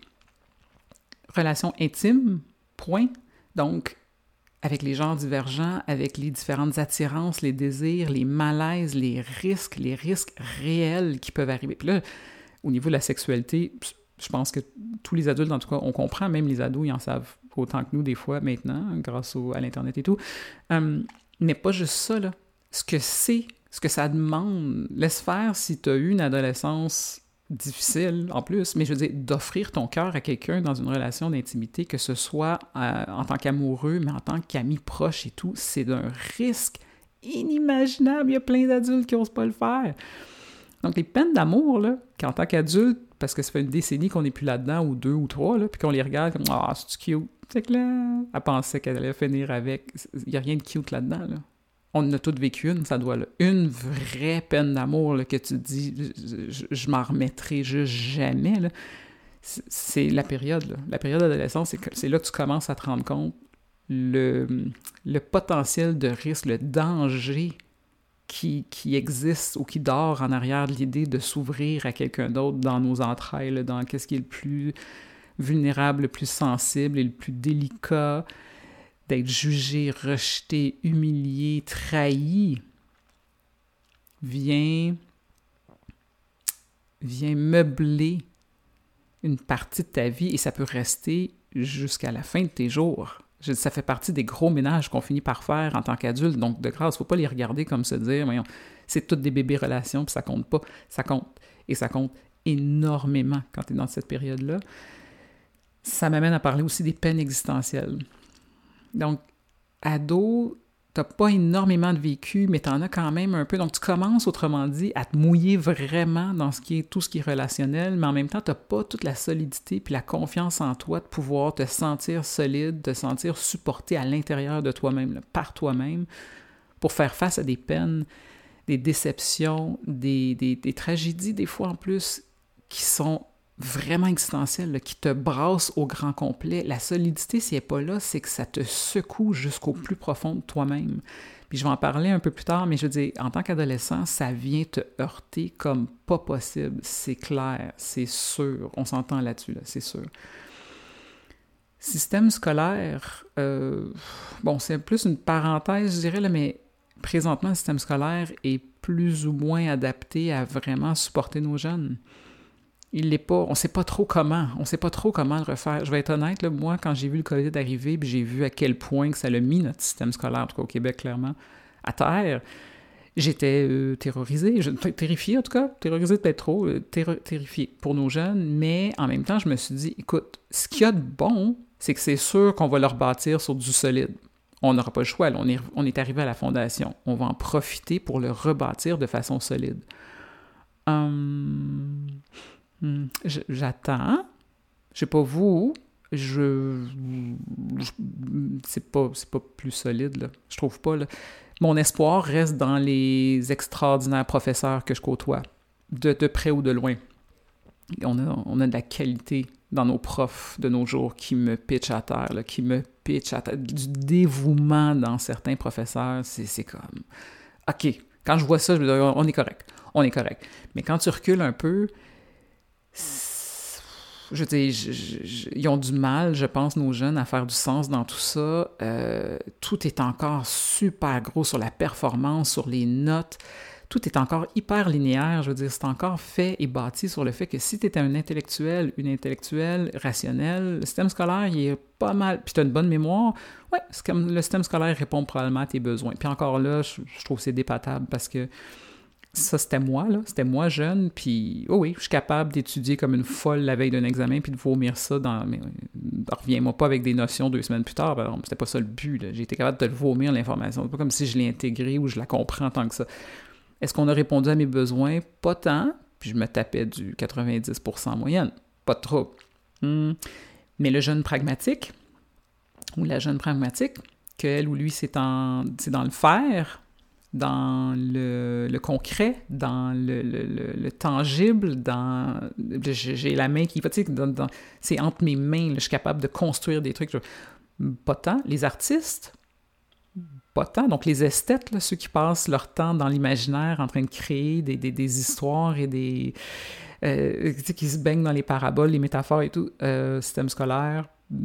Relation intime, point. Donc, avec les genres divergents, avec les différentes attirances, les désirs, les malaises, les risques réels qui peuvent arriver. Puis là, au niveau de la sexualité, je pense que tous les adultes, en tout cas, on comprend, même les ados, ils en savent autant que nous, des fois, maintenant, grâce à l'Internet et tout. Mais pas juste ça, là. Ce que ça demande, laisse faire si tu as eu une adolescence difficile, en plus, mais je veux dire, d'offrir ton cœur à quelqu'un dans une relation d'intimité, que ce soit en tant qu'amoureux, mais en tant qu'ami proche et tout, c'est d'un risque inimaginable. Il y a plein d'adultes qui n'osent pas le faire. Donc, les peines d'amour, là, qu'en tant qu'adulte, parce que ça fait une décennie qu'on n'est plus là-dedans, ou 2 ou 3, là, puis qu'on les regarde comme « Ah, c'est cute ». C'est que là, elle pensait qu'elle allait finir avec... Il n'y a rien de cute là-dedans, là. On en a toutes vécu une, ça doit, là. Une vraie peine d'amour, là, que tu te dis « Je m'en remettrai juste jamais », là. C'est la période, là. La période d'adolescence, c'est là que tu commences à te rendre compte le potentiel de risque, le danger qui existe ou qui dort en arrière de l'idée de s'ouvrir à quelqu'un d'autre dans nos entrailles, là, dans qu'est-ce qui est le plus vulnérable, le plus sensible et le plus délicat, d'être jugé, rejeté, humilié, trahi, vient meubler une partie de ta vie et ça peut rester jusqu'à la fin de tes jours. Ça fait partie des gros ménages qu'on finit par faire en tant qu'adulte, donc de grâce, faut pas les regarder comme se dire, voyons, c'est toutes des bébés relations, puis ça compte pas. Ça compte. Et ça compte énormément quand tu es dans cette période-là. Ça m'amène à parler aussi des peines existentielles. Donc, ado, t'as pas énormément de vécu, mais t'en as quand même un peu. Donc, tu commences, autrement dit, à te mouiller vraiment dans tout ce qui est relationnel, mais en même temps, t'as pas toute la solidité puis la confiance en toi de pouvoir te sentir solide, te sentir supporté à l'intérieur de toi-même, là, par toi-même, pour faire face à des peines, des déceptions, des tragédies, des fois en plus, qui sont vraiment existentielles, là, qui te brassent au grand complet. La solidité, si elle n'est pas là, c'est que ça te secoue jusqu'au plus profond de toi-même. Puis je vais en parler un peu plus tard, mais je veux dire, en tant qu'adolescent, ça vient te heurter comme pas possible. C'est clair, c'est sûr. On s'entend là-dessus, là, c'est sûr. Système scolaire, bon, c'est plus une parenthèse, je dirais, là, mais présentement, le système scolaire est plus ou moins adapté à vraiment supporter nos jeunes. Il l'est pas, on sait pas trop comment le refaire. Je vais être honnête, là, moi, quand j'ai vu le COVID arriver, puis j'ai vu à quel point que ça l'a mis notre système scolaire, en tout cas au Québec, clairement, à terre, j'étais terrorisée, terrifiée en tout cas, terrorisée peut-être trop, terrifiée pour nos jeunes, mais en même temps, je me suis dit, écoute, ce qu'il y a de bon, c'est que c'est sûr qu'on va le rebâtir sur du solide. On n'aura pas le choix, là, on est arrivé à la fondation. On va en profiter pour le rebâtir de façon solide. J'attends. Je sais pas vous, c'est pas plus solide, là. Je trouve pas, là. Mon espoir reste dans les extraordinaires professeurs que je côtoie, de près ou de loin. On a de la qualité dans nos profs de nos jours qui me pitchent à terre, là, du dévouement dans certains professeurs, c'est comme... OK, quand je vois ça, je me dis, on est correct. Mais quand tu recules un peu, je veux dire, ils ont du mal, je pense, nos jeunes, à faire du sens dans tout ça. Tout est encore super gros sur la performance, sur les notes. Tout est encore hyper linéaire, je veux dire, c'est encore fait et bâti sur le fait que si tu étais un intellectuel, une intellectuelle rationnelle, le système scolaire, il est pas mal, puis tu as une bonne mémoire, ouais, c'est comme le système scolaire répond probablement à tes besoins. Puis encore là, je trouve que c'est débattable parce que ça, c'était moi jeune, puis oui, je suis capable d'étudier comme une folle la veille d'un examen, puis de vomir ça mais reviens-moi pas avec des notions 2 semaines plus tard, ben, c'était pas ça le but, là. J'ai été capable de le vomir, l'information, c'est pas comme si je l'ai intégrée ou je la comprends tant que ça. Est-ce qu'on a répondu à mes besoins? Pas tant, puis je me tapais du 90% en moyenne, pas trop. Mais le jeune pragmatique, ou la jeune pragmatique, qu'elle ou lui, c'est dans le faire, dans le concret, dans le tangible, j'ai la main qui va, tu sais, c'est entre mes mains, là, je suis capable de construire des trucs. Pas tant. Les artistes, pas tant. Donc les esthètes, là, ceux qui passent leur temps dans l'imaginaire en train de créer des histoires et qui se baignent dans les paraboles, les métaphores et tout, système scolaire,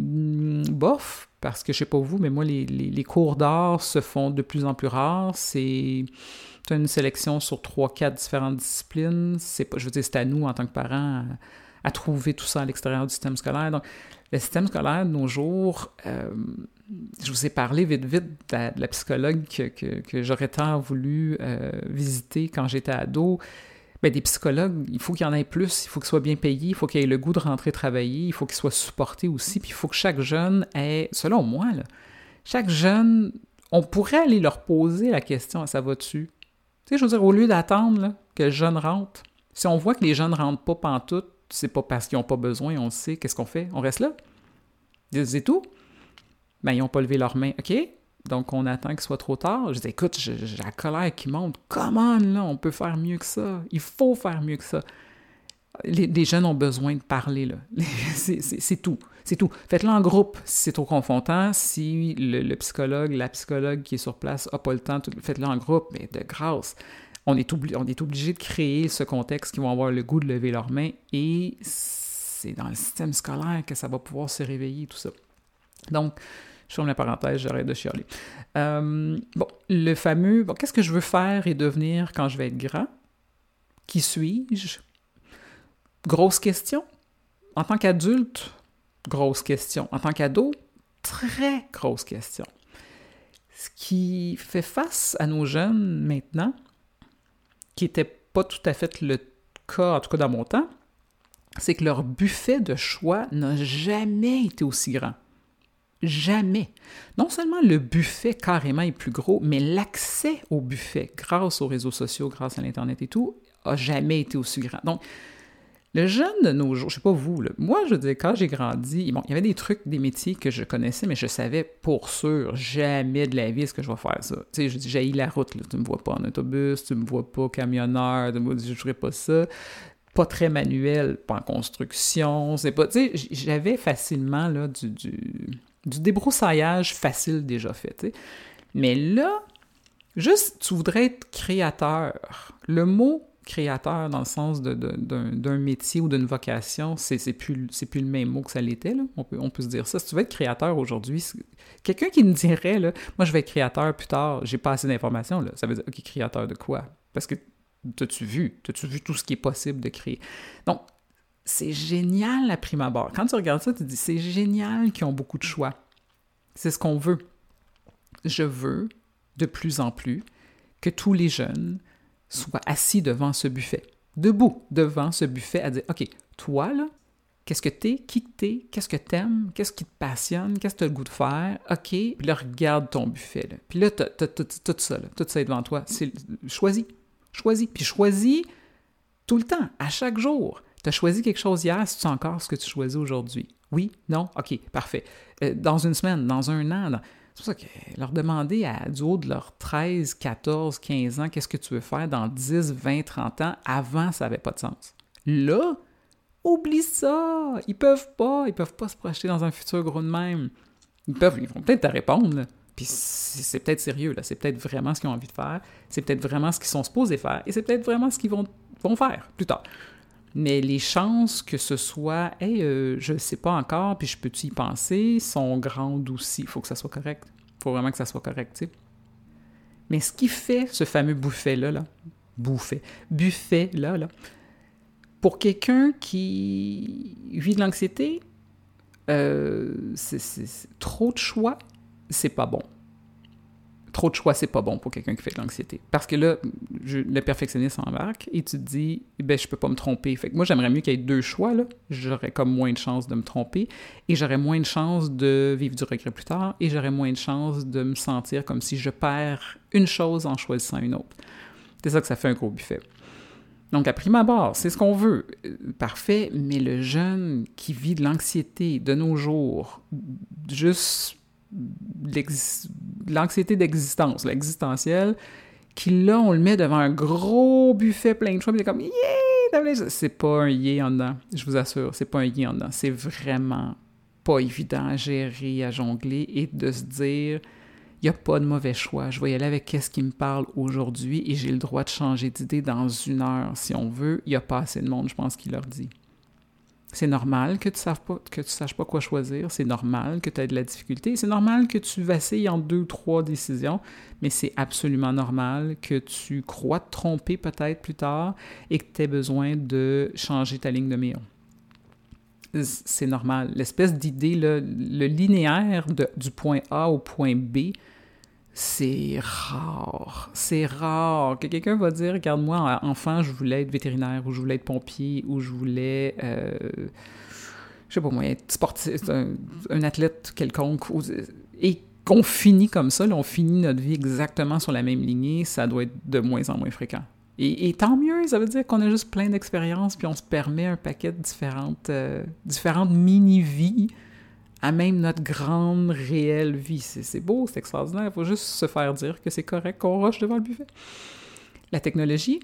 bof, parce que je sais pas vous, mais moi, les cours d'art se font de plus en plus rares. C'est une sélection sur 3-4 différentes disciplines. Je veux dire, c'est à nous, en tant que parents, à trouver tout ça à l'extérieur du système scolaire. Donc, le système scolaire de nos jours, je vous ai parlé vite de la psychologue que j'aurais tant voulu visiter quand j'étais ado. Ben, des psychologues, il faut qu'il y en ait plus, il faut qu'ils soient bien payés, il faut qu'ils aient le goût de rentrer travailler, il faut qu'ils soient supportés aussi, puis il faut que chaque jeune ait, selon moi, là, chaque jeune, on pourrait aller leur poser la question, ça va-tu? Tu sais, je veux dire, au lieu d'attendre là, que le jeune rentre, si on voit que les jeunes ne rentrent pas pantoute, c'est pas parce qu'ils n'ont pas besoin, on le sait, qu'est-ce qu'on fait? On reste là? C'est tout? Ben, ils n'ont pas levé leurs mains, OK? Donc, on attend qu'il soit trop tard. Je dis, écoute, j'ai la colère qui monte. Comment, là, on peut faire mieux que ça? Il faut faire mieux que ça. Les jeunes ont besoin de parler, là. C'est tout. C'est tout. Faites-le en groupe si c'est trop confrontant. Si le psychologue, la psychologue qui est sur place n'a pas le temps, faites-le en groupe, mais de grâce. On est obligé de créer ce contexte qu'ils vont avoir le goût de lever leurs mains et c'est dans le système scolaire que ça va pouvoir se réveiller, tout ça. Donc, je ferme la parenthèse, j'arrête de chialer. Le fameux, qu'est-ce que je veux faire et devenir quand je vais être grand? Qui suis-je? Grosse question. En tant qu'adulte, grosse question. En tant qu'ado, très grosse question. Ce qui fait face à nos jeunes maintenant, qui n'était pas tout à fait le cas, en tout cas dans mon temps, c'est que leur buffet de choix n'a jamais été aussi grand. Jamais. Non seulement le buffet carrément est plus gros, mais l'accès au buffet, grâce aux réseaux sociaux, grâce à l'Internet et tout, a jamais été aussi grand. Donc, le jeune de nos jours, je sais pas vous, là, moi, je veux dire, quand j'ai grandi, bon, il y avait des trucs, des métiers que je connaissais, mais je savais pour sûr, jamais de la vie est-ce que je vais faire ça. Tu sais, je dis, j'haïs la route, là, tu me vois pas en autobus, tu me vois pas camionneur, je ne ferai pas ça. Pas très manuel, pas en construction, c'est pas, tu sais, j'avais facilement, là, du débroussaillage facile déjà fait, tu sais. Mais là, juste, tu voudrais être créateur. Le mot créateur dans le sens d'un métier ou d'une vocation, c'est plus le même mot que ça l'était, là. On peut se dire ça. Si tu veux être créateur aujourd'hui, quelqu'un qui me dirait, là, moi je vais être créateur plus tard, j'ai pas assez d'informations, là. Ça veut dire, OK, créateur de quoi? Parce que t'as-tu vu tout ce qui est possible de créer? Donc, c'est génial à prime abord. Quand tu regardes ça, tu te dis, c'est génial qu'ils ont beaucoup de choix. C'est ce qu'on veut. Je veux, de plus en plus, que tous les jeunes soient assis devant ce buffet, debout devant ce buffet, à dire, OK, toi, là, qu'est-ce que t'es, qui que t'es, qu'est-ce que t'aimes, qu'est-ce qui te passionne, qu'est-ce que t'as le goût de faire, OK, puis là, regarde ton buffet, là. Puis là, t'as tout ça, là, tout ça est devant toi. Choisis, puis choisis tout le temps, à chaque jour. Tu as choisi quelque chose hier, c'est encore ce que tu choisis aujourd'hui? Oui? Non? OK, parfait. Dans une semaine, dans un an, c'est pour ça que leur demander du haut de leurs 13, 14, 15 ans, qu'est-ce que tu veux faire dans 10, 20, 30 ans, avant, ça n'avait pas de sens. Là, oublie ça! Ils peuvent pas se projeter dans un futur gros de même. Ils vont peut-être te répondre, là. Puis c'est peut-être sérieux, là. C'est peut-être vraiment ce qu'ils ont envie de faire. C'est peut-être vraiment ce qu'ils sont supposés faire. Et c'est peut-être vraiment ce qu'ils vont faire plus tard. Mais les chances que ce soit « Hey, je ne sais pas encore, puis je peux-tu y penser ?» sont grandes aussi. Il faut que ça soit correct. Il faut vraiment que ça soit correct, tu sais. Mais ce qui fait ce fameux buffet-là, pour quelqu'un qui vit de l'anxiété, c'est trop de choix, c'est pas bon. Trop de choix, c'est pas bon pour quelqu'un qui fait de l'anxiété. Parce que là, le perfectionniste embarque et tu te dis, ben, je peux pas me tromper. Fait que moi, j'aimerais mieux qu'il y ait 2 choix, là. J'aurais comme moins de chances de me tromper et j'aurais moins de chances de vivre du regret plus tard et j'aurais moins de chances de me sentir comme si je perds une chose en choisissant une autre. C'est ça que ça fait un gros buffet. Donc, à prime abord, c'est ce qu'on veut. Parfait, mais le jeune qui vit de l'anxiété de nos jours, juste l'anxiété d'existence, l'existentielle, qui là, on le met devant un gros buffet plein de choix, puis il est comme « Yeah! » C'est pas un « yeah » en dedans, je vous assure, c'est pas un « yeah » en dedans. C'est vraiment pas évident à gérer, à jongler, et de se dire « Il n'y a pas de mauvais choix, je vais y aller avec qu'est-ce qui me parle aujourd'hui, et j'ai le droit de changer d'idée dans 1 heure, si on veut. » Il n'y a pas assez de monde, je pense, qui leur dit. C'est normal que tu saches pas quoi choisir, c'est normal que tu aies de la difficulté, c'est normal que tu vacilles en 2 ou 3 décisions, mais c'est absolument normal que tu crois te tromper peut-être plus tard et que tu aies besoin de changer ta ligne de mire. C'est normal. L'espèce d'idée, là, le linéaire du point A au point B, c'est rare. C'est rare que quelqu'un va dire, regarde, moi, enfant, je voulais être vétérinaire, ou je voulais être pompier, ou je voulais, je sais pas moi, être sportif, un athlète quelconque, et qu'on finit comme ça, là, on finit notre vie exactement sur la même lignée, ça doit être de moins en moins fréquent. Et tant mieux, ça veut dire qu'on a juste plein d'expériences, puis on se permet un paquet de différentes mini-vies, à même notre grande, réelle vie. C'est beau, c'est extraordinaire. Il faut juste se faire dire que c'est correct qu'on rush devant le buffet. La technologie,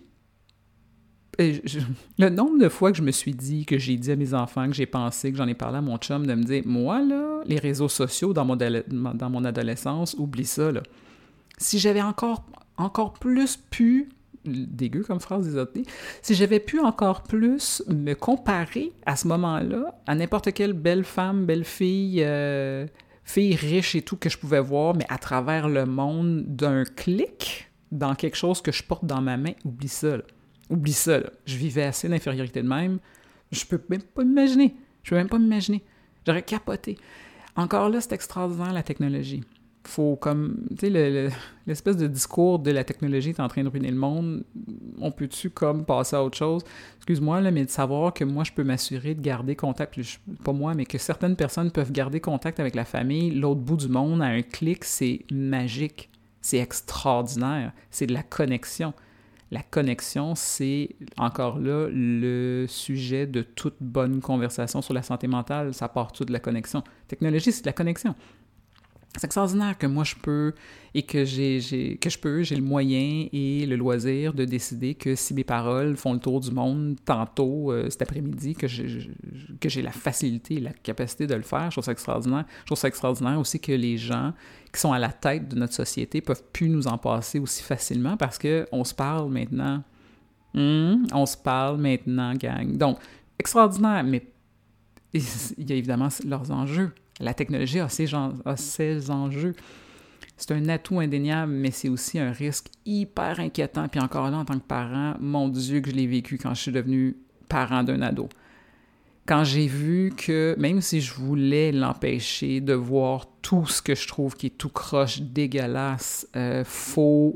le nombre de fois que je me suis dit, que j'ai dit à mes enfants, que j'ai pensé, que j'en ai parlé à mon chum, de me dire, moi, là, les réseaux sociaux dans mon adolescence, oublie ça, là. Si j'avais encore plus pu dégueu comme phrase, désolé, si j'avais pu encore plus me comparer à ce moment-là à n'importe quelle belle femme, belle fille, fille riche et tout que je pouvais voir, mais à travers le monde d'un clic dans quelque chose que je porte dans ma main, oublie ça, là. Oublie ça, là. Je vivais assez d'infériorité de même. Je peux même pas m'imaginer. J'aurais capoté. Encore là, c'est extraordinaire, la technologie. Faut comme, tu sais, l'espèce de discours de la technologie est en train de ruiner le monde, on peut-tu comme passer à autre chose? Excuse-moi, là, mais de savoir que moi, je peux m'assurer de garder contact, pas moi, mais que certaines personnes peuvent garder contact avec la famille, l'autre bout du monde, à un clic, c'est magique, c'est extraordinaire, c'est de la connexion. La connexion, c'est, encore là, le sujet de toute bonne conversation sur la santé mentale, ça part tout de la connexion. Technologie, c'est de la connexion. C'est extraordinaire que moi je peux et que j'ai le moyen et le loisir de décider que si mes paroles font le tour du monde tantôt cet après-midi, que j'ai la facilité et la capacité de le faire. Je trouve ça extraordinaire. Je trouve ça extraordinaire aussi que les gens qui sont à la tête de notre société peuvent plus nous en passer aussi facilement parce qu'on se parle maintenant. On se parle maintenant, gang. Donc, extraordinaire, mais il y a évidemment leurs enjeux. La technologie a ses enjeux. C'est un atout indéniable, mais c'est aussi un risque hyper inquiétant. Puis encore là, en tant que parent, mon Dieu que je l'ai vécu quand je suis devenu parent d'un ado. Quand j'ai vu que, même si je voulais l'empêcher de voir tout ce que je trouve qui est tout croche, dégueulasse, faux,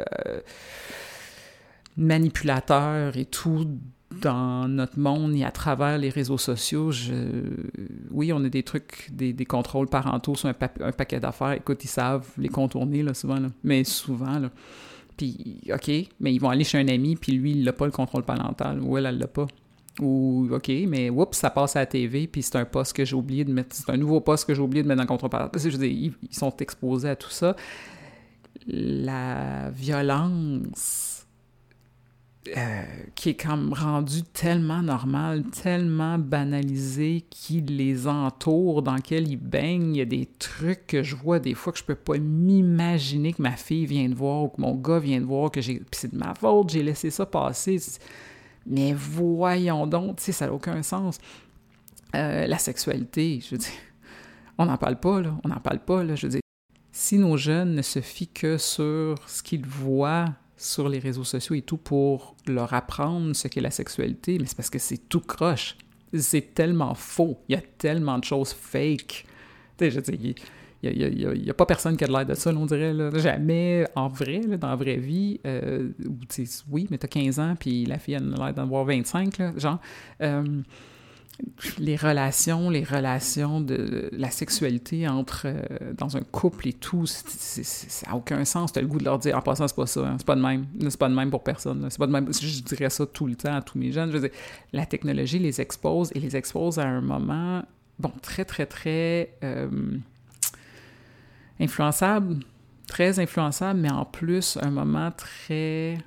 manipulateur et tout dans notre monde et à travers les réseaux sociaux, oui, on a des trucs, des contrôles parentaux sur un paquet d'affaires. Écoute, ils savent les contourner, là, souvent, là. Mais souvent, là. Puis, OK, mais ils vont aller chez un ami, puis lui, il n'a pas le contrôle parental, ou elle l'a pas. Ou, OK, mais oups, ça passe à la TV, puis c'est un poste que j'ai oublié de mettre, c'est un nouveau poste que j'ai oublié de mettre dans le contrôle parental. Je veux dire, ils sont exposés à tout ça. La violence qui est comme rendu tellement normal, tellement banalisé, qui les entoure, dans lequel ils baignent. Il y a des trucs que je vois des fois que je peux pas m'imaginer que ma fille vient de voir ou que mon gars vient de voir, que puis c'est de ma faute, j'ai laissé ça passer. Mais voyons donc, tu sais, ça n'a aucun sens. La sexualité, je veux dire, on n'en parle pas, là, je veux dire. Si nos jeunes ne se fient que sur ce qu'ils voient sur les réseaux sociaux et tout pour leur apprendre ce qu'est la sexualité, mais c'est parce que c'est tout croche. C'est tellement faux. Il y a tellement de choses fake. Tu sais, je veux dire, il y a pas personne qui a de l'air de ça, là, on dirait. Là. Jamais, en vrai, là, dans la vraie vie, oui, mais t'as 15 ans, puis la fille a l'air d'en avoir 25, là, genre. Les relations de la sexualité dans un couple et tout, ça n'a aucun sens. T'as le goût de leur dire, en passant, c'est pas ça, hein, c'est pas de même. C'est pas de même pour personne. Là. C'est pas de même. Je dirais ça tout le temps à tous mes jeunes. Je veux dire, la technologie les expose à un moment, bon, très, très, très influençable, très influençable, mais en plus, un moment très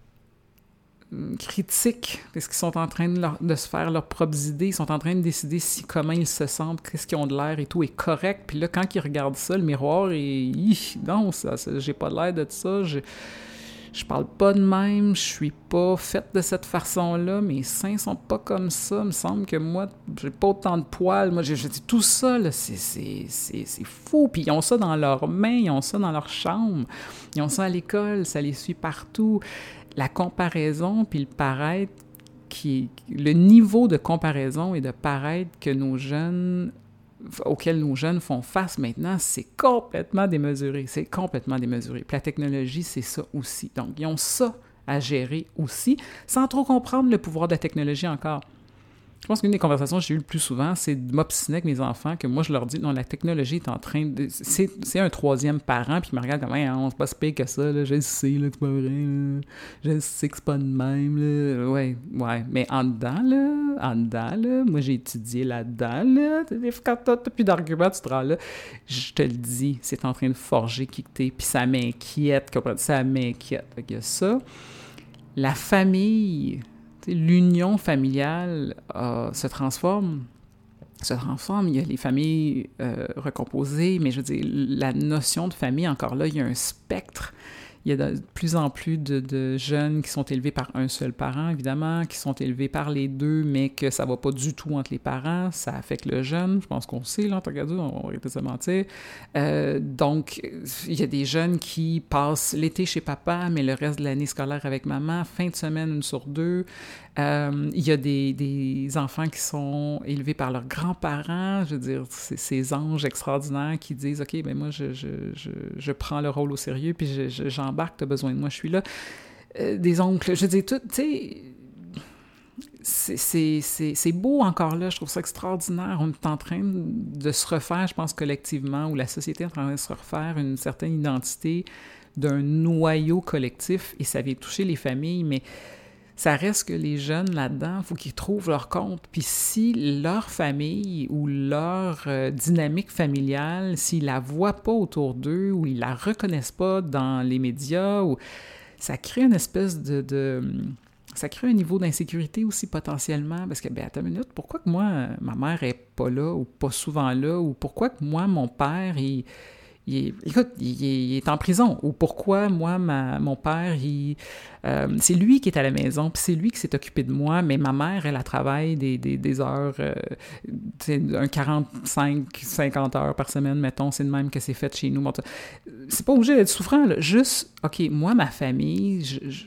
critiques, parce qu'ils sont en train de se faire leurs propres idées, ils sont en train de décider comment ils se sentent, qu'est-ce qu'ils ont de l'air et tout est correct, puis là, quand ils regardent ça, le miroir est... non, ça, j'ai pas l'air de ça, je parle pas de même, je suis pas faite de cette façon-là, mes seins sont pas comme ça, il me semble que moi, j'ai pas autant de poils, moi, je dis tout ça, là, c'est fou, puis ils ont ça dans leurs mains, ils ont ça dans leur chambre, ils ont ça à l'école, ça les suit partout. La comparaison puis le paraître, le niveau de comparaison et de paraître auquel nos jeunes font face maintenant, c'est complètement démesuré. Puis la technologie, c'est ça aussi. Donc, ils ont ça à gérer aussi, sans trop comprendre le pouvoir de la technologie encore. Je pense qu'une des conversations que j'ai eues le plus souvent, c'est de m'obstiner avec mes enfants, que moi, je leur dis, non, la technologie est en train de... C'est un troisième parent, puis ils me regardent comme, hey, on c'est pas si pire que ça, là, je le sais, là, c'est pas vrai, là. Je le sais que c'est pas de même, là. Ouais, mais en dedans, là, moi, j'ai étudié là-dedans, là. Quand t'as plus d'arguments, tu te rends là. Je te le dis, c'est en train de forger qui que t'es, puis ça m'inquiète, ça m'inquiète. Fait qu'il y a ça. La famille... L'union familiale se transforme. Il y a les familles recomposées, mais je veux dire, la notion de famille, encore là, il y a un spectre. Il y a de plus en plus de jeunes qui sont élevés par un seul parent, évidemment, qui sont élevés par les deux, mais que ça va pas du tout entre les parents. Ça affecte le jeune. Je pense qu'on sait, là, en tant qu'adulte, on va arrêter de se mentir. Donc, il y a des jeunes qui passent l'été chez papa, mais le reste de l'année scolaire avec maman, fin de semaine, 1 sur 2. Il y a des enfants qui sont élevés par leurs grands-parents, je veux dire, ces anges extraordinaires qui disent « OK, ben moi, je prends le rôle au sérieux, puis j'embarque, t'as besoin de moi, je suis là. » Des oncles, je veux dire, tout, tu sais, c'est beau encore là, je trouve ça extraordinaire. On est en train de se refaire, je pense, collectivement, ou la société est en train de se refaire une certaine identité d'un noyau collectif, et ça vient toucher les familles, mais ça reste que les jeunes là-dedans, il faut qu'ils trouvent leur compte. Puis si leur famille ou leur dynamique familiale, s'ils la voient pas autour d'eux ou ils la reconnaissent pas dans les médias, ou ça crée une espèce ça crée un niveau d'insécurité aussi potentiellement, parce que, ben, attends une minute, pourquoi que moi, ma mère est pas là ou pas souvent là, ou pourquoi que moi, mon père, il est en prison, ou pourquoi moi, mon père, c'est lui qui est à la maison, puis c'est lui qui s'est occupé de moi, mais ma mère, elle travaille des heures, 45-50 heures par semaine, mettons, c'est de même que c'est fait chez nous. Bon, c'est pas obligé d'être souffrant, là. Juste, OK, moi, ma famille,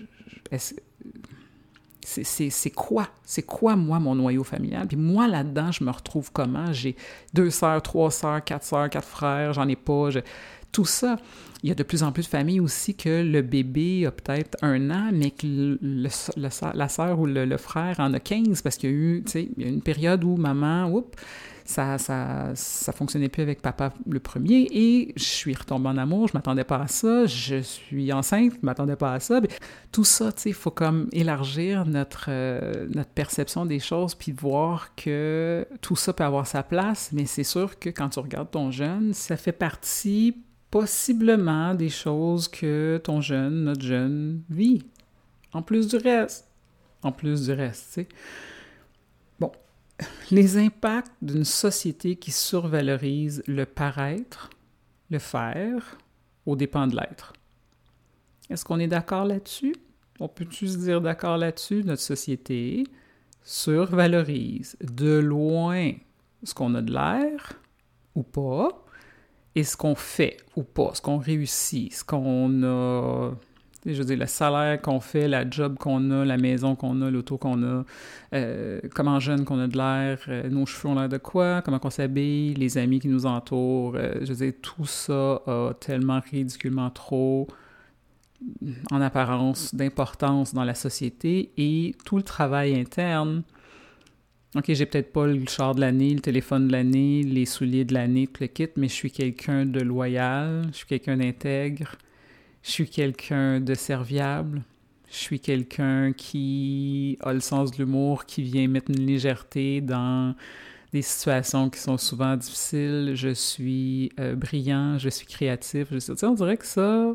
c'est quoi, moi, mon noyau familial? Puis moi, là-dedans, je me retrouve comment? J'ai 2 sœurs, 3 sœurs, 4 frères, j'en ai pas, tout ça. Il y a de plus en plus de familles aussi que le bébé a peut-être 1 an, mais que la sœur ou le frère en a 15, parce qu'il y a eu, tu sais, il y a une période où maman, ça fonctionnait plus avec papa le premier, et je suis retombée en amour, je m'attendais pas à ça, je suis enceinte, je m'attendais pas à ça. Mais tout ça, tu sais, il faut comme élargir notre perception des choses, puis voir que tout ça peut avoir sa place, mais c'est sûr que quand tu regardes ton jeune, ça fait partie possiblement des choses que notre jeune vit, en plus du reste, tu sais. Bon. Les impacts d'une société qui survalorise le paraître, le faire, aux dépens de l'être. Est-ce qu'on est d'accord là-dessus? On peut-tu se dire d'accord là-dessus? Notre société survalorise de loin ce qu'on a de l'air ou pas, et ce qu'on fait ou pas, ce qu'on réussit, ce qu'on a... Je veux dire, le salaire qu'on fait, la job qu'on a, la maison qu'on a, l'auto qu'on a, comment jeune qu'on a de l'air, nos cheveux ont l'air de quoi, comment on s'habille, les amis qui nous entourent. Je veux dire, tout ça a tellement ridiculement trop, en apparence, d'importance dans la société, et tout le travail interne. OK, j'ai peut-être pas le char de l'année, le téléphone de l'année, les souliers de l'année, tout le kit, mais je suis quelqu'un de loyal, je suis quelqu'un d'intègre. Je suis quelqu'un de serviable, je suis quelqu'un qui a le sens de l'humour, qui vient mettre une légèreté dans des situations qui sont souvent difficiles, je suis brillant, je suis créatif, tu sais, on dirait que ça...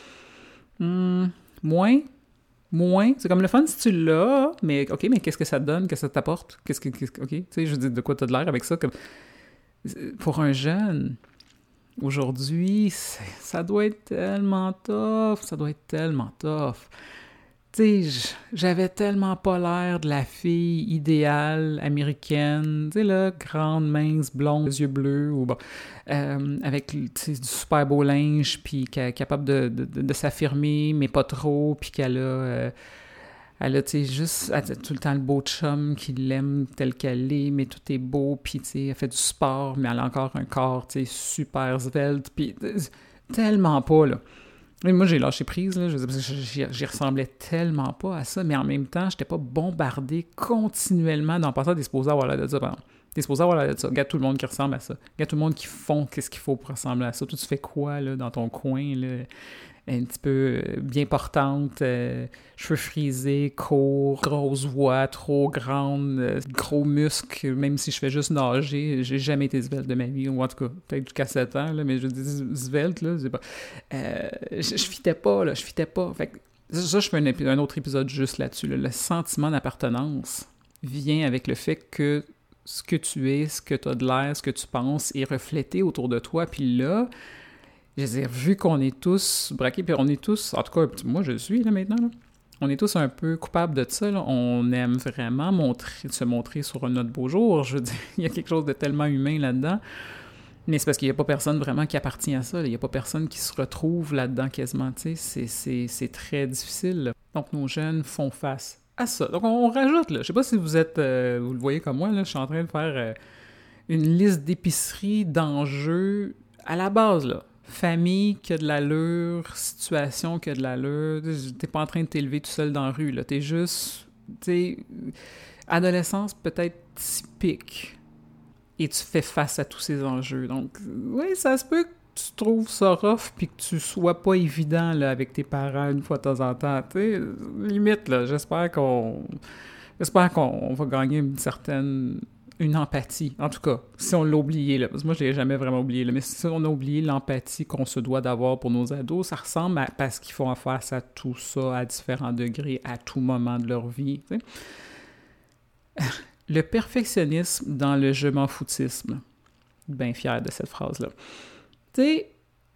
moins, c'est comme le fun si tu l'as, mais OK, mais qu'est-ce que ça te donne, qu'est-ce que ça t'apporte, OK, tu sais, je veux dire, de quoi t'as de l'air avec ça, comme... Pour un jeune... Aujourd'hui, ça doit être tellement tough, Tu sais, j'avais tellement pas l'air de la fille idéale américaine, tu sais, là, grande, mince, blonde, yeux bleus, ou bon, avec, tu sais, du super beau linge, puis capable de s'affirmer, mais pas trop, puis elle a, tu sais, juste tout le temps le beau chum qui l'aime tel qu'elle est, mais tout est beau, puis, tu sais, elle fait du sport, mais elle a encore un corps, tu sais, super svelte, puis tellement pas, là. Et moi, j'ai lâché prise, là, parce que j'y ressemblais tellement pas à ça, mais en même temps, j'étais pas bombardée continuellement dans le passé, t'es supposé avoir l'air de ça, pardon. T'es supposé avoir l'air de ça. Regarde tout le monde qui ressemble à ça. Regarde tout le monde qui font qu'est-ce qu'il faut pour ressembler à ça. Toi, tu fais quoi, là, dans ton coin, là? Un petit peu bien portante, cheveux frisés, courts, grosse voix, trop grande, gros muscles, même si je fais juste nager, j'ai jamais été svelte de ma vie, ou en tout cas, peut-être jusqu'à 7 ans, là, mais je dis svelte, là, c'est pas... je fitais pas, là, Fait que ça, je fais un autre épisode juste là-dessus, là. Le sentiment d'appartenance vient avec le fait que ce que tu es, ce que tu as de l'air, ce que tu penses est reflété autour de toi, puis là... Je veux dire, vu qu'on est tous braqués, puis on est tous, en tout cas, moi je le suis là maintenant, là, on est tous un peu coupables de ça, là. On aime vraiment se montrer sur notre beau jour. Je veux dire, il y a quelque chose de tellement humain là-dedans. Mais c'est parce qu'il n'y a pas personne vraiment qui appartient à ça. Il n'y a pas personne qui se retrouve là-dedans quasiment. C'est très difficile. Là. Donc nos jeunes font face à ça. Donc on rajoute, là. Je sais pas si vous le voyez comme moi, là, je suis en train de faire une liste d'épiceries, d'enjeux à la base, là. Famille qui a de l'allure, situation qui a de l'allure. T'es pas en train de t'élever tout seul dans la rue, là. T'es juste... adolescence peut-être typique. Et tu fais face à tous ces enjeux. Donc, oui, ça se peut que tu trouves ça rough puis que tu sois pas évident là, avec tes parents une fois de temps en temps. T'sais, limite, là, j'espère qu'on va gagner une empathie, en tout cas, si on l'a oublié, là, parce que moi, je l'ai jamais vraiment oublié, là, mais si on a oublié l'empathie qu'on se doit d'avoir pour nos ados, ça ressemble à parce qu'ils font face à tout ça à différents degrés, à tout moment de leur vie, tu sais. Le perfectionnisme dans le je m'en foutisme. Bien fier de cette phrase-là. Tu sais,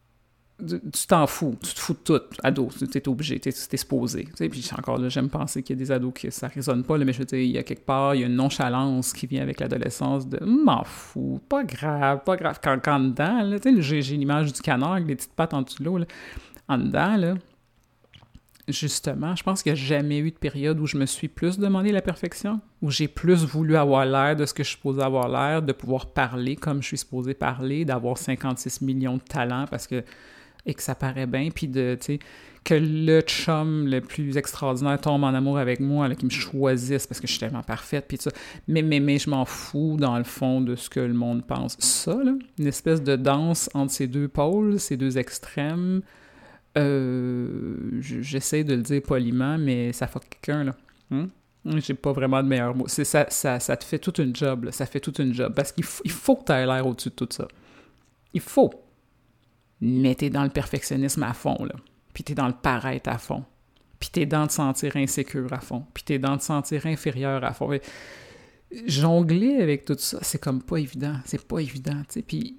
tu t'en fous, tu te fous de tout, ado, tu es obligé, tu es supposé. Tu sais, puis encore là, j'aime penser qu'il y a des ados que ça résonne pas, là, mais je veux dire, il y a quelque part, il y a une nonchalance qui vient avec l'adolescence de « m'en fous, pas grave ». Quand dedans, là, tu sais, j'ai l'image du canard avec les petites pattes en dessous de l'eau, là. En dedans, là, justement, je pense qu'il n'y a jamais eu de période où je me suis plus demandé la perfection, où j'ai plus voulu avoir l'air de ce que je suis supposé avoir l'air, de pouvoir parler comme je suis supposé parler, d'avoir 56 millions de talents et que ça paraît bien, puis tu sais, que le chum le plus extraordinaire tombe en amour avec moi, là, qu'il me choisisse parce que je suis tellement parfaite, puis tout ça. Mais je m'en fous dans le fond de ce que le monde pense. Ça, là, une espèce de danse entre ces deux pôles, ces deux extrêmes, j'essaie de le dire poliment, mais ça fuck quelqu'un, là. J'ai pas vraiment de meilleurs mots. Ça te fait toute une job, là. Ça fait toute une job. Parce qu'il faut que tu aies l'air au-dessus de tout ça. Il faut. Mais t'es dans le perfectionnisme à fond, là. Puis t'es dans le paraître à fond. Puis t'es dans te sentir insécure à fond. Puis t'es dans te sentir inférieur à fond. Mais jongler avec tout ça, c'est comme pas évident. C'est pas évident, tu sais. Puis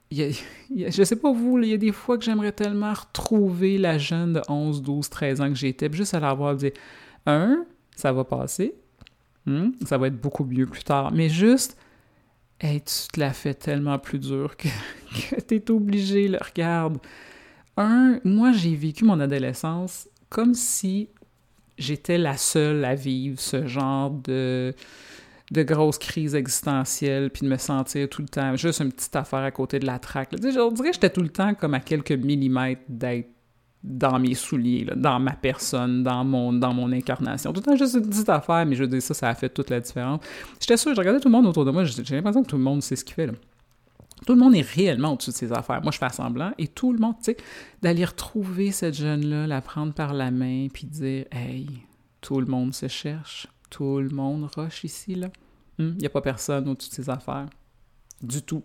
je sais pas vous, il y a des fois que j'aimerais tellement retrouver la jeune de 11, 12, 13 ans que j'étais, puis juste à la voir dire ça va passer, ça va être beaucoup mieux plus tard, mais juste, hey, tu te la fais tellement plus dur que t'es obligé, là, regarde. Moi, j'ai vécu mon adolescence comme si j'étais la seule à vivre ce genre de grosses crises existentielles, puis de me sentir tout le temps juste une petite affaire à côté de la traque. Je dirais que j'étais tout le temps comme à quelques millimètres d'être dans mes souliers, là, dans ma personne, dans mon incarnation. Tout le temps juste une petite affaire, mais je veux dire, ça a fait toute la différence. J'étais sûr, je regardais tout le monde autour de moi, j'ai l'impression que tout le monde sait ce qu'il fait, là. Tout le monde est réellement au-dessus de ses affaires. Moi, je fais semblant, et tout le monde, tu sais, d'aller retrouver cette jeune-là, la prendre par la main, puis dire « Hey, tout le monde se cherche. » Tout le monde rush ici, là. Il n'y a pas personne au-dessus de ses affaires. Du tout.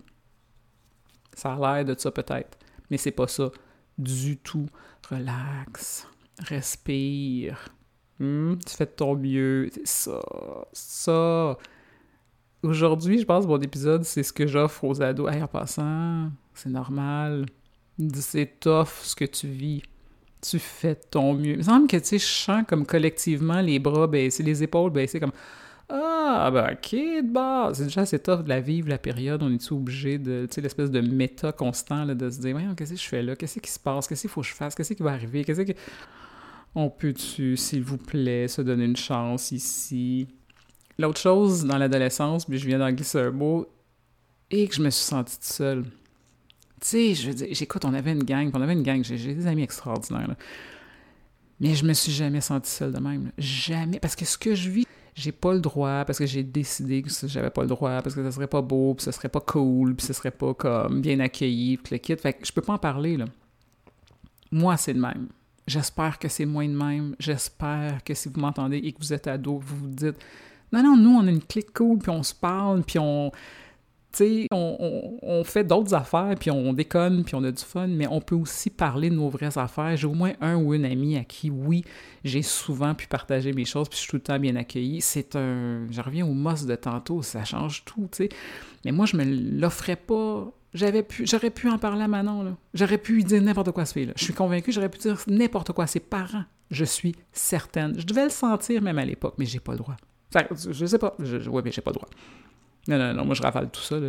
Ça a l'air de ça, peut-être. Mais c'est pas ça. Du tout. Relax. Respire. Tu fais de ton mieux. C'est ça. Ça. Aujourd'hui, je pense que mon épisode, c'est ce que j'offre aux ados. Hey, en passant, c'est normal. C'est tough ce que tu vis. Tu fais de ton mieux. Il me semble que, tu sais, je sens comme collectivement les bras baissés, les épaules baissées, comme « Ah, ben ok, de base. » C'est déjà assez tough de la vivre, la période. On est-tu obligé de, tu sais, l'espèce de méta constant, là, de se dire « Voyons, qu'est-ce que je fais là? Qu'est-ce qui se passe? Qu'est-ce qu'il faut que je fasse? Qu'est-ce qui va arriver? Qu'est-ce que... » On peut-tu, s'il vous plaît, se donner une chance ici? L'autre chose, dans l'adolescence, puis je viens d'en glisser un mot, et que je me suis sentie toute seule. Tu sais, je veux dire, j'écoute, on avait une gang, j'ai des amis extraordinaires, là. Mais je me suis jamais sentie seule de même, là. Jamais, parce que ce que je vis, j'ai pas le droit, parce que j'ai décidé que j'avais pas le droit, parce que ça serait pas beau, puis ça serait pas cool, puis ça serait pas comme bien accueilli, puis le kit, fait que je peux pas en parler, là. Moi, c'est de même. J'espère que c'est moins de même. J'espère que si vous m'entendez et que vous êtes ado, vous vous dites « Non, nous, on a une clique cool, puis on se parle, puis on... » Tu sais, on fait d'autres affaires, puis on déconne, puis on a du fun, mais on peut aussi parler de nos vraies affaires. J'ai au moins un ou une amie à qui, oui, j'ai souvent pu partager mes choses, puis je suis tout le temps bien accueillie. Je reviens au moss de tantôt, ça change tout, tu sais. Mais moi, je me l'offrais pas J'aurais pu en parler à Manon, là. J'aurais pu lui dire n'importe quoi à ce fille-là. Je suis convaincue, j'aurais pu dire n'importe quoi à ses parents. Je suis certaine. Je devais le sentir même à l'époque, mais j'ai pas le droit. Enfin, je sais pas. Ouais, mais j'ai pas le droit. Non, moi je ravale tout ça, là.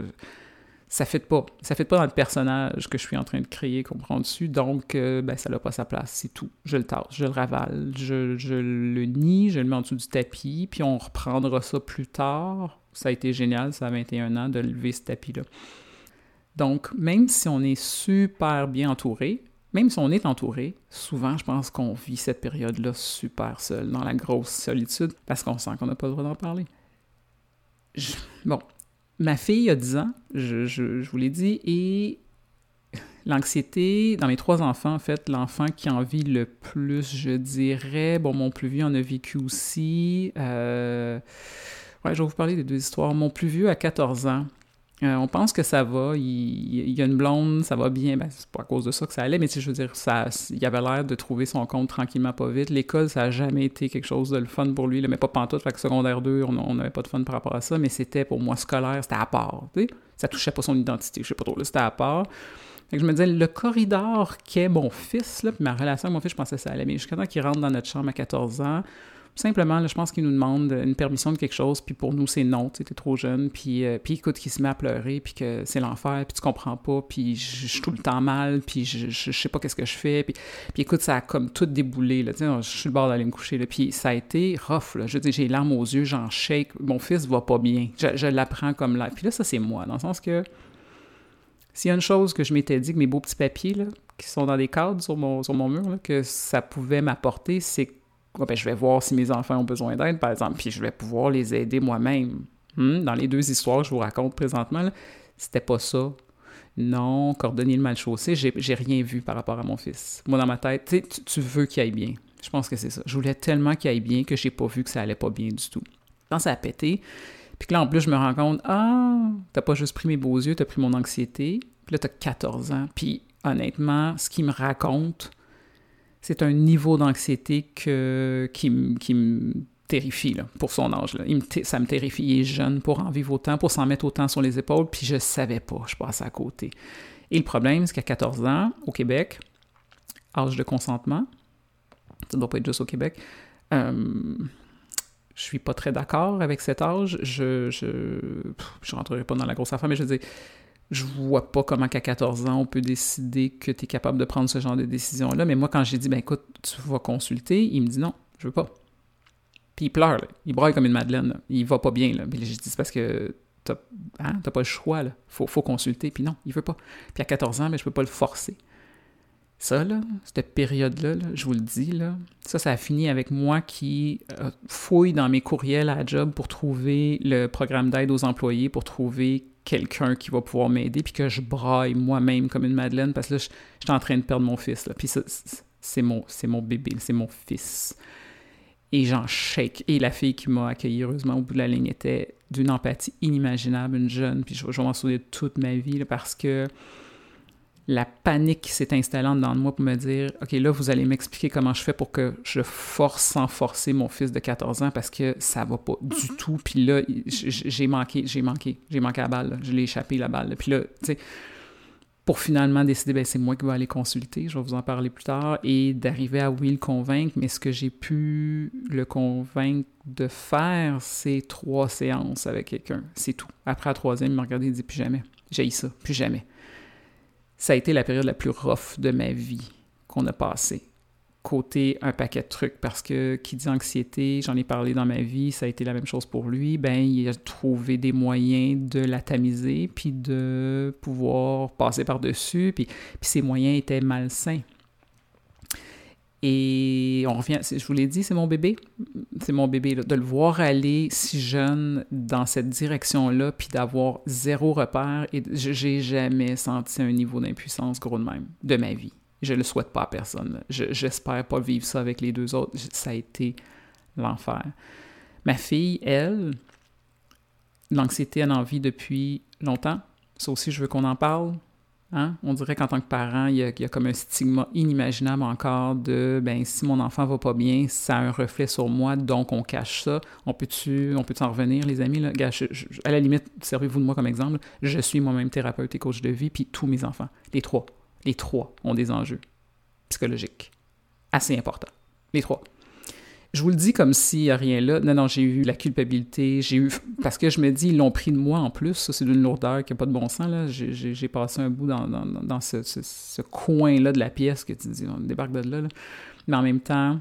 Ça fit pas. Ça fit pas dans le personnage que je suis en train de créer, comprends dessus. Donc, ça n'a pas sa place, c'est tout. Je le tasse, je le ravale, je le nie, je le mets en dessous du tapis, puis on reprendra ça plus tard. Ça a été génial, ça a 21 ans, de lever ce tapis-là. Donc, même si on est super bien entouré, même si on est entouré, souvent, je pense qu'on vit cette période-là super seul, dans la grosse solitude, parce qu'on sent qu'on n'a pas le droit d'en parler. Bon, ma fille a 10 ans, je vous l'ai dit, et l'anxiété, dans mes 3 enfants, en fait, l'enfant qui en vit le plus, je dirais, bon, mon plus vieux en a vécu aussi. Je vais vous parler des 2 histoires. Mon plus vieux a 14 ans. On pense que ça va, il y a une blonde, ça va bien, c'est pas à cause de ça que ça allait, mais je veux dire, il avait l'air de trouver son compte tranquillement pas vite. L'école, ça a jamais été quelque chose de le fun pour lui, là, mais pas pantoute, fait que secondaire 2, on n'avait pas de fun par rapport à ça, mais c'était pour moi scolaire, c'était à part, tu sais, ça touchait pas son identité, je sais pas trop, là, c'était à part. Fait que je me disais, le corridor qu'est mon fils, là, puis ma relation avec mon fils, je pensais que ça allait, mais jusqu'à temps qu'il rentre dans notre chambre à 14 ans, simplement, là, je pense qu'il nous demande une permission de quelque chose, puis pour nous, c'est non, tu sais, t'es trop jeune, puis écoute, qu'il se met à pleurer, puis que c'est l'enfer, puis tu comprends pas, puis je suis tout le temps mal, puis je sais pas qu'est-ce que je fais, puis écoute, ça a comme tout déboulé, là, tu sais, je suis sur le bord d'aller me coucher, là, puis ça a été rough, là, je veux dire, j'ai les larmes aux yeux, j'en shake, mon fils va pas bien, je l'apprends comme là, puis là, ça, c'est moi, dans le sens que s'il y a une chose que je m'étais dit, que mes beaux petits papiers, là, qui sont dans des cadres sur mon mur, là, que ça pouvait m'apporter, c'est que je vais voir si mes enfants ont besoin d'aide, par exemple, puis je vais pouvoir les aider moi-même. Dans les 2 histoires que je vous raconte présentement, là, c'était pas ça. Non, cordonnier le mal chaussé, j'ai rien vu par rapport à mon fils. Moi, dans ma tête, tu veux qu'il aille bien. Je pense que c'est ça. Je voulais tellement qu'il aille bien que j'ai pas vu que ça allait pas bien du tout. Quand ça a pété, puis que là, en plus, je me rends compte, t'as pas juste pris mes beaux yeux, t'as pris mon anxiété, puis là, t'as 14 ans, puis honnêtement, ce qu'il me raconte, c'est un niveau d'anxiété qui me terrifie, là, pour son âge. Là. Ça me terrifie. Il est jeune pour en vivre autant, pour s'en mettre autant sur les épaules, puis je savais pas, je passais à côté. Et le problème, c'est qu'à 14 ans, au Québec, âge de consentement, ça doit pas être juste au Québec, je suis pas très d'accord avec cet âge. Je rentrerai pas dans la grosse affaire, mais je veux dire, je vois pas comment qu'à 14 ans, on peut décider que tu es capable de prendre ce genre de décision-là. Mais moi, quand j'ai dit, écoute, tu vas consulter, il me dit non, je veux pas. Puis il pleure, là. Il braille comme une madeleine, là. Il va pas bien, là. Mais j'ai dit, c'est parce que t'as pas le choix, là. Faut consulter. Puis non, il veut pas. Puis à 14 ans, je peux pas le forcer. Ça, là, cette période-là, là, je vous le dis, là, ça a fini avec moi qui fouille dans mes courriels à la job pour trouver le programme d'aide aux employés, pour trouver quelqu'un qui va pouvoir m'aider, puis que je braille moi-même comme une madeleine, parce que là, je suis en train de perdre mon fils, là. Puis ça, c'est mon bébé, c'est mon fils. Et j'en shake. Et la fille qui m'a accueilli, heureusement, au bout de la ligne, était d'une empathie inimaginable, une jeune, puis je vais m'en souvenir toute ma vie, là, parce que la panique qui s'est installée dedans de moi pour me dire « OK, là, vous allez m'expliquer comment je fais pour que je force sans forcer mon fils de 14 ans parce que ça va pas du tout. » Puis là, j'ai manqué la balle. Là. Je l'ai échappé, la balle. Là. Puis là, tu sais, pour finalement décider, c'est moi qui vais aller consulter, je vais vous en parler plus tard, et d'arriver à oui le convaincre, mais ce que j'ai pu le convaincre de faire, c'est 3 séances avec quelqu'un. C'est tout. Après la 3e, il m'a regardé et il dit « Plus jamais. J'haïs ça. Plus jamais. » Ça a été la période la plus rough de ma vie qu'on a passée. Côté un paquet de trucs, parce que qui dit anxiété, j'en ai parlé dans ma vie, ça a été la même chose pour lui, il a trouvé des moyens de la tamiser, puis de pouvoir passer par-dessus, puis ces moyens étaient malsains. Et on revient, je vous l'ai dit, c'est mon bébé, là, de le voir aller si jeune dans cette direction-là, puis d'avoir 0 repère, et j'ai jamais senti un niveau d'impuissance gros de même, de ma vie. Je le souhaite pas à personne. J'espère pas vivre ça avec les 2 autres. Ça a été l'enfer. Ma fille, elle, l'anxiété, elle en vit depuis longtemps. Ça aussi, je veux qu'on en parle. Hein? On dirait qu'en tant que parent, il y a comme un stigma inimaginable encore de si mon enfant va pas bien, ça a un reflet sur moi, donc on cache ça. On peut-tu en revenir, les amis? Là? Gars, à la limite, servez-vous de moi comme exemple. Je suis moi-même thérapeute et coach de vie, puis tous mes enfants, les trois ont des enjeux psychologiques assez importants. Les trois. Je vous le dis comme s'il n'y a rien là. Non, j'ai eu la culpabilité, parce que je me dis, ils l'ont pris de moi en plus. Ça, c'est d'une lourdeur qui n'a pas de bon sens, là. J'ai passé un bout dans ce coin-là de la pièce que tu dis, on débarque de là. Mais en même temps,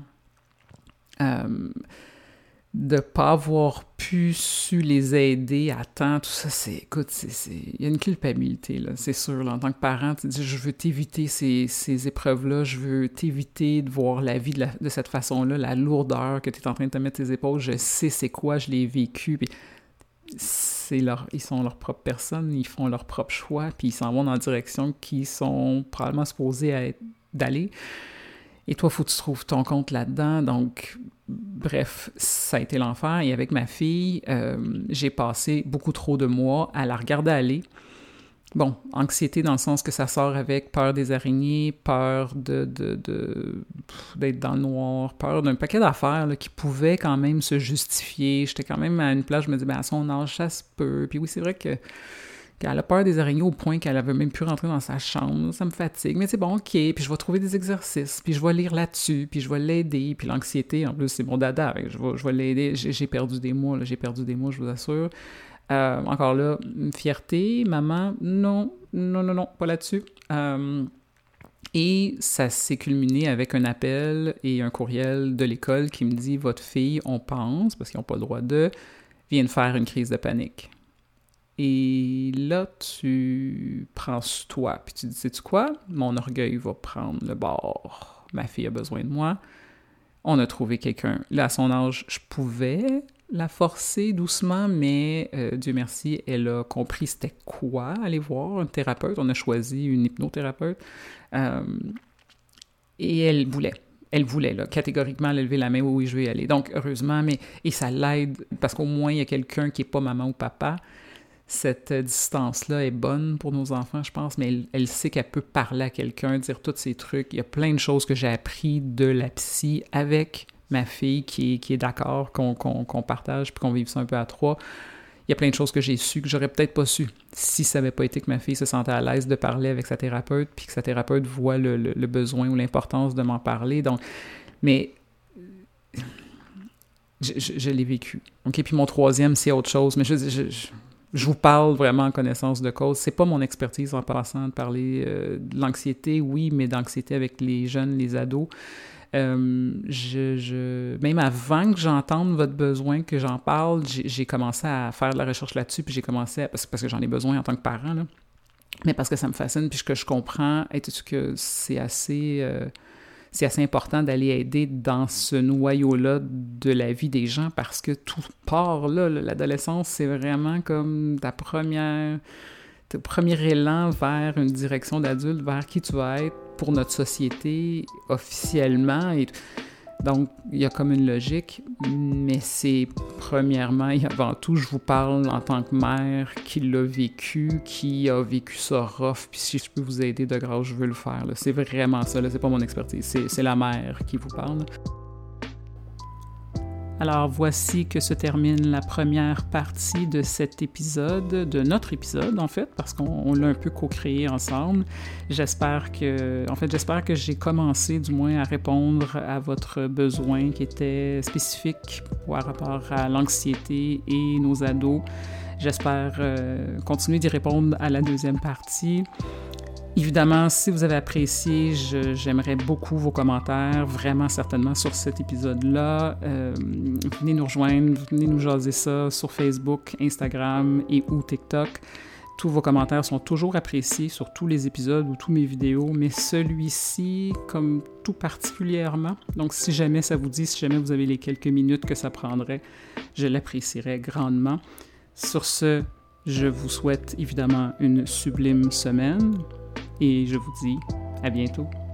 de ne pas avoir pu su les aider à temps, tout ça, il y a une culpabilité, là, c'est sûr. Là, en tant que parent, tu dis, je veux t'éviter ces épreuves-là, je veux t'éviter de voir la vie de cette façon-là, la lourdeur que tu es en train de te mettre tes épaules, je sais c'est quoi, je l'ai vécu, puis ils sont leur propre personne, ils font leur propre choix, puis ils s'en vont dans la direction qu'ils sont probablement supposés d'aller. Et toi, il faut que tu trouves ton compte là-dedans. Donc, bref, ça a été l'enfer. Et avec ma fille, j'ai passé beaucoup trop de mois à la regarder aller. Bon, anxiété dans le sens que ça sort avec peur des araignées, peur d'être dans le noir, peur d'un paquet d'affaires là, qui pouvaient quand même se justifier. J'étais quand même à une place, je me disais, à son âge, ça se peut. Puis oui, c'est vrai qu'elle a peur des araignées au point qu'elle avait même pu rentrer dans sa chambre. Ça me fatigue, mais c'est bon, OK. Puis je vais trouver des exercices, puis je vais lire là-dessus, puis je vais l'aider. Puis l'anxiété, en plus, c'est mon dada. Je vais l'aider. J'ai perdu des mois, je vous assure. Encore là, fierté, maman, non, pas là-dessus. Et ça s'est culminé avec un appel et un courriel de l'école qui me dit « Votre fille, on pense, parce qu'ils n'ont pas le droit vient de faire une crise de panique. » Et là, tu prends sur toi, puis tu dis, sais-tu quoi? Mon orgueil va prendre le bord. Ma fille a besoin de moi. On a trouvé quelqu'un. Là, à son âge, je pouvais la forcer doucement, mais Dieu merci, elle a compris c'était quoi aller voir un thérapeute. On a choisi une hypnothérapeute. Et elle voulait, là, catégoriquement, elle a levé la main, oui, je vais y aller. Donc, heureusement, et ça l'aide, parce qu'au moins, il y a quelqu'un qui n'est pas maman ou papa. Cette distance-là est bonne pour nos enfants, je pense, mais elle sait qu'elle peut parler à quelqu'un, dire tous ces trucs. Il y a plein de choses que j'ai appris de la psy avec ma fille qui est d'accord, qu'on partage, puis qu'on vive ça un peu à trois. Il y a plein de choses que j'ai su que j'aurais peut-être pas su si ça n'avait pas été que ma fille se sentait à l'aise de parler avec sa thérapeute, puis que sa thérapeute voit le besoin ou l'importance de m'en parler. Donc, mais je l'ai vécu. OK, puis mon troisième, c'est autre chose, mais je vous parle vraiment en connaissance de cause. C'est pas mon expertise en passant de parler de l'anxiété, oui, mais d'anxiété avec les jeunes, les ados. Même avant que j'entende votre besoin, que j'en parle, j'ai commencé à faire de la recherche là-dessus, puis j'ai commencé parce que j'en ai besoin en tant que parent, là, mais parce que ça me fascine, puis que je comprends que c'est assez important d'aller aider dans ce noyau-là de la vie des gens, parce que tout part là, l'adolescence, c'est vraiment comme ton premier élan vers une direction d'adulte, vers qui tu vas être pour notre société officiellement. Et donc, il y a comme une logique, mais c'est premièrement et avant tout, je vous parle en tant que mère qui l'a vécu, qui a vécu ça rough, puis si je peux vous aider de grâce, je veux le faire. Là. C'est vraiment ça, là, c'est pas mon expertise, c'est la mère qui vous parle. Alors voici que se termine la première partie de cet épisode, de notre épisode en fait, parce qu'on l'a un peu co-créé ensemble. J'espère que j'ai commencé du moins à répondre à votre besoin qui était spécifique par rapport à l'anxiété et nos ados. J'espère continuer d'y répondre à la deuxième partie. Évidemment, si vous avez apprécié, j'aimerais beaucoup vos commentaires, vraiment certainement sur cet épisode-là. Venez nous rejoindre, venez nous jaser ça sur Facebook, Instagram et ou TikTok. Tous vos commentaires sont toujours appréciés sur tous les épisodes ou tous mes vidéos, mais celui-ci, comme tout particulièrement. Donc, si jamais ça vous dit, si jamais vous avez les quelques minutes que ça prendrait, je l'apprécierais grandement. Sur ce, je vous souhaite évidemment une sublime semaine. Et je vous dis à bientôt.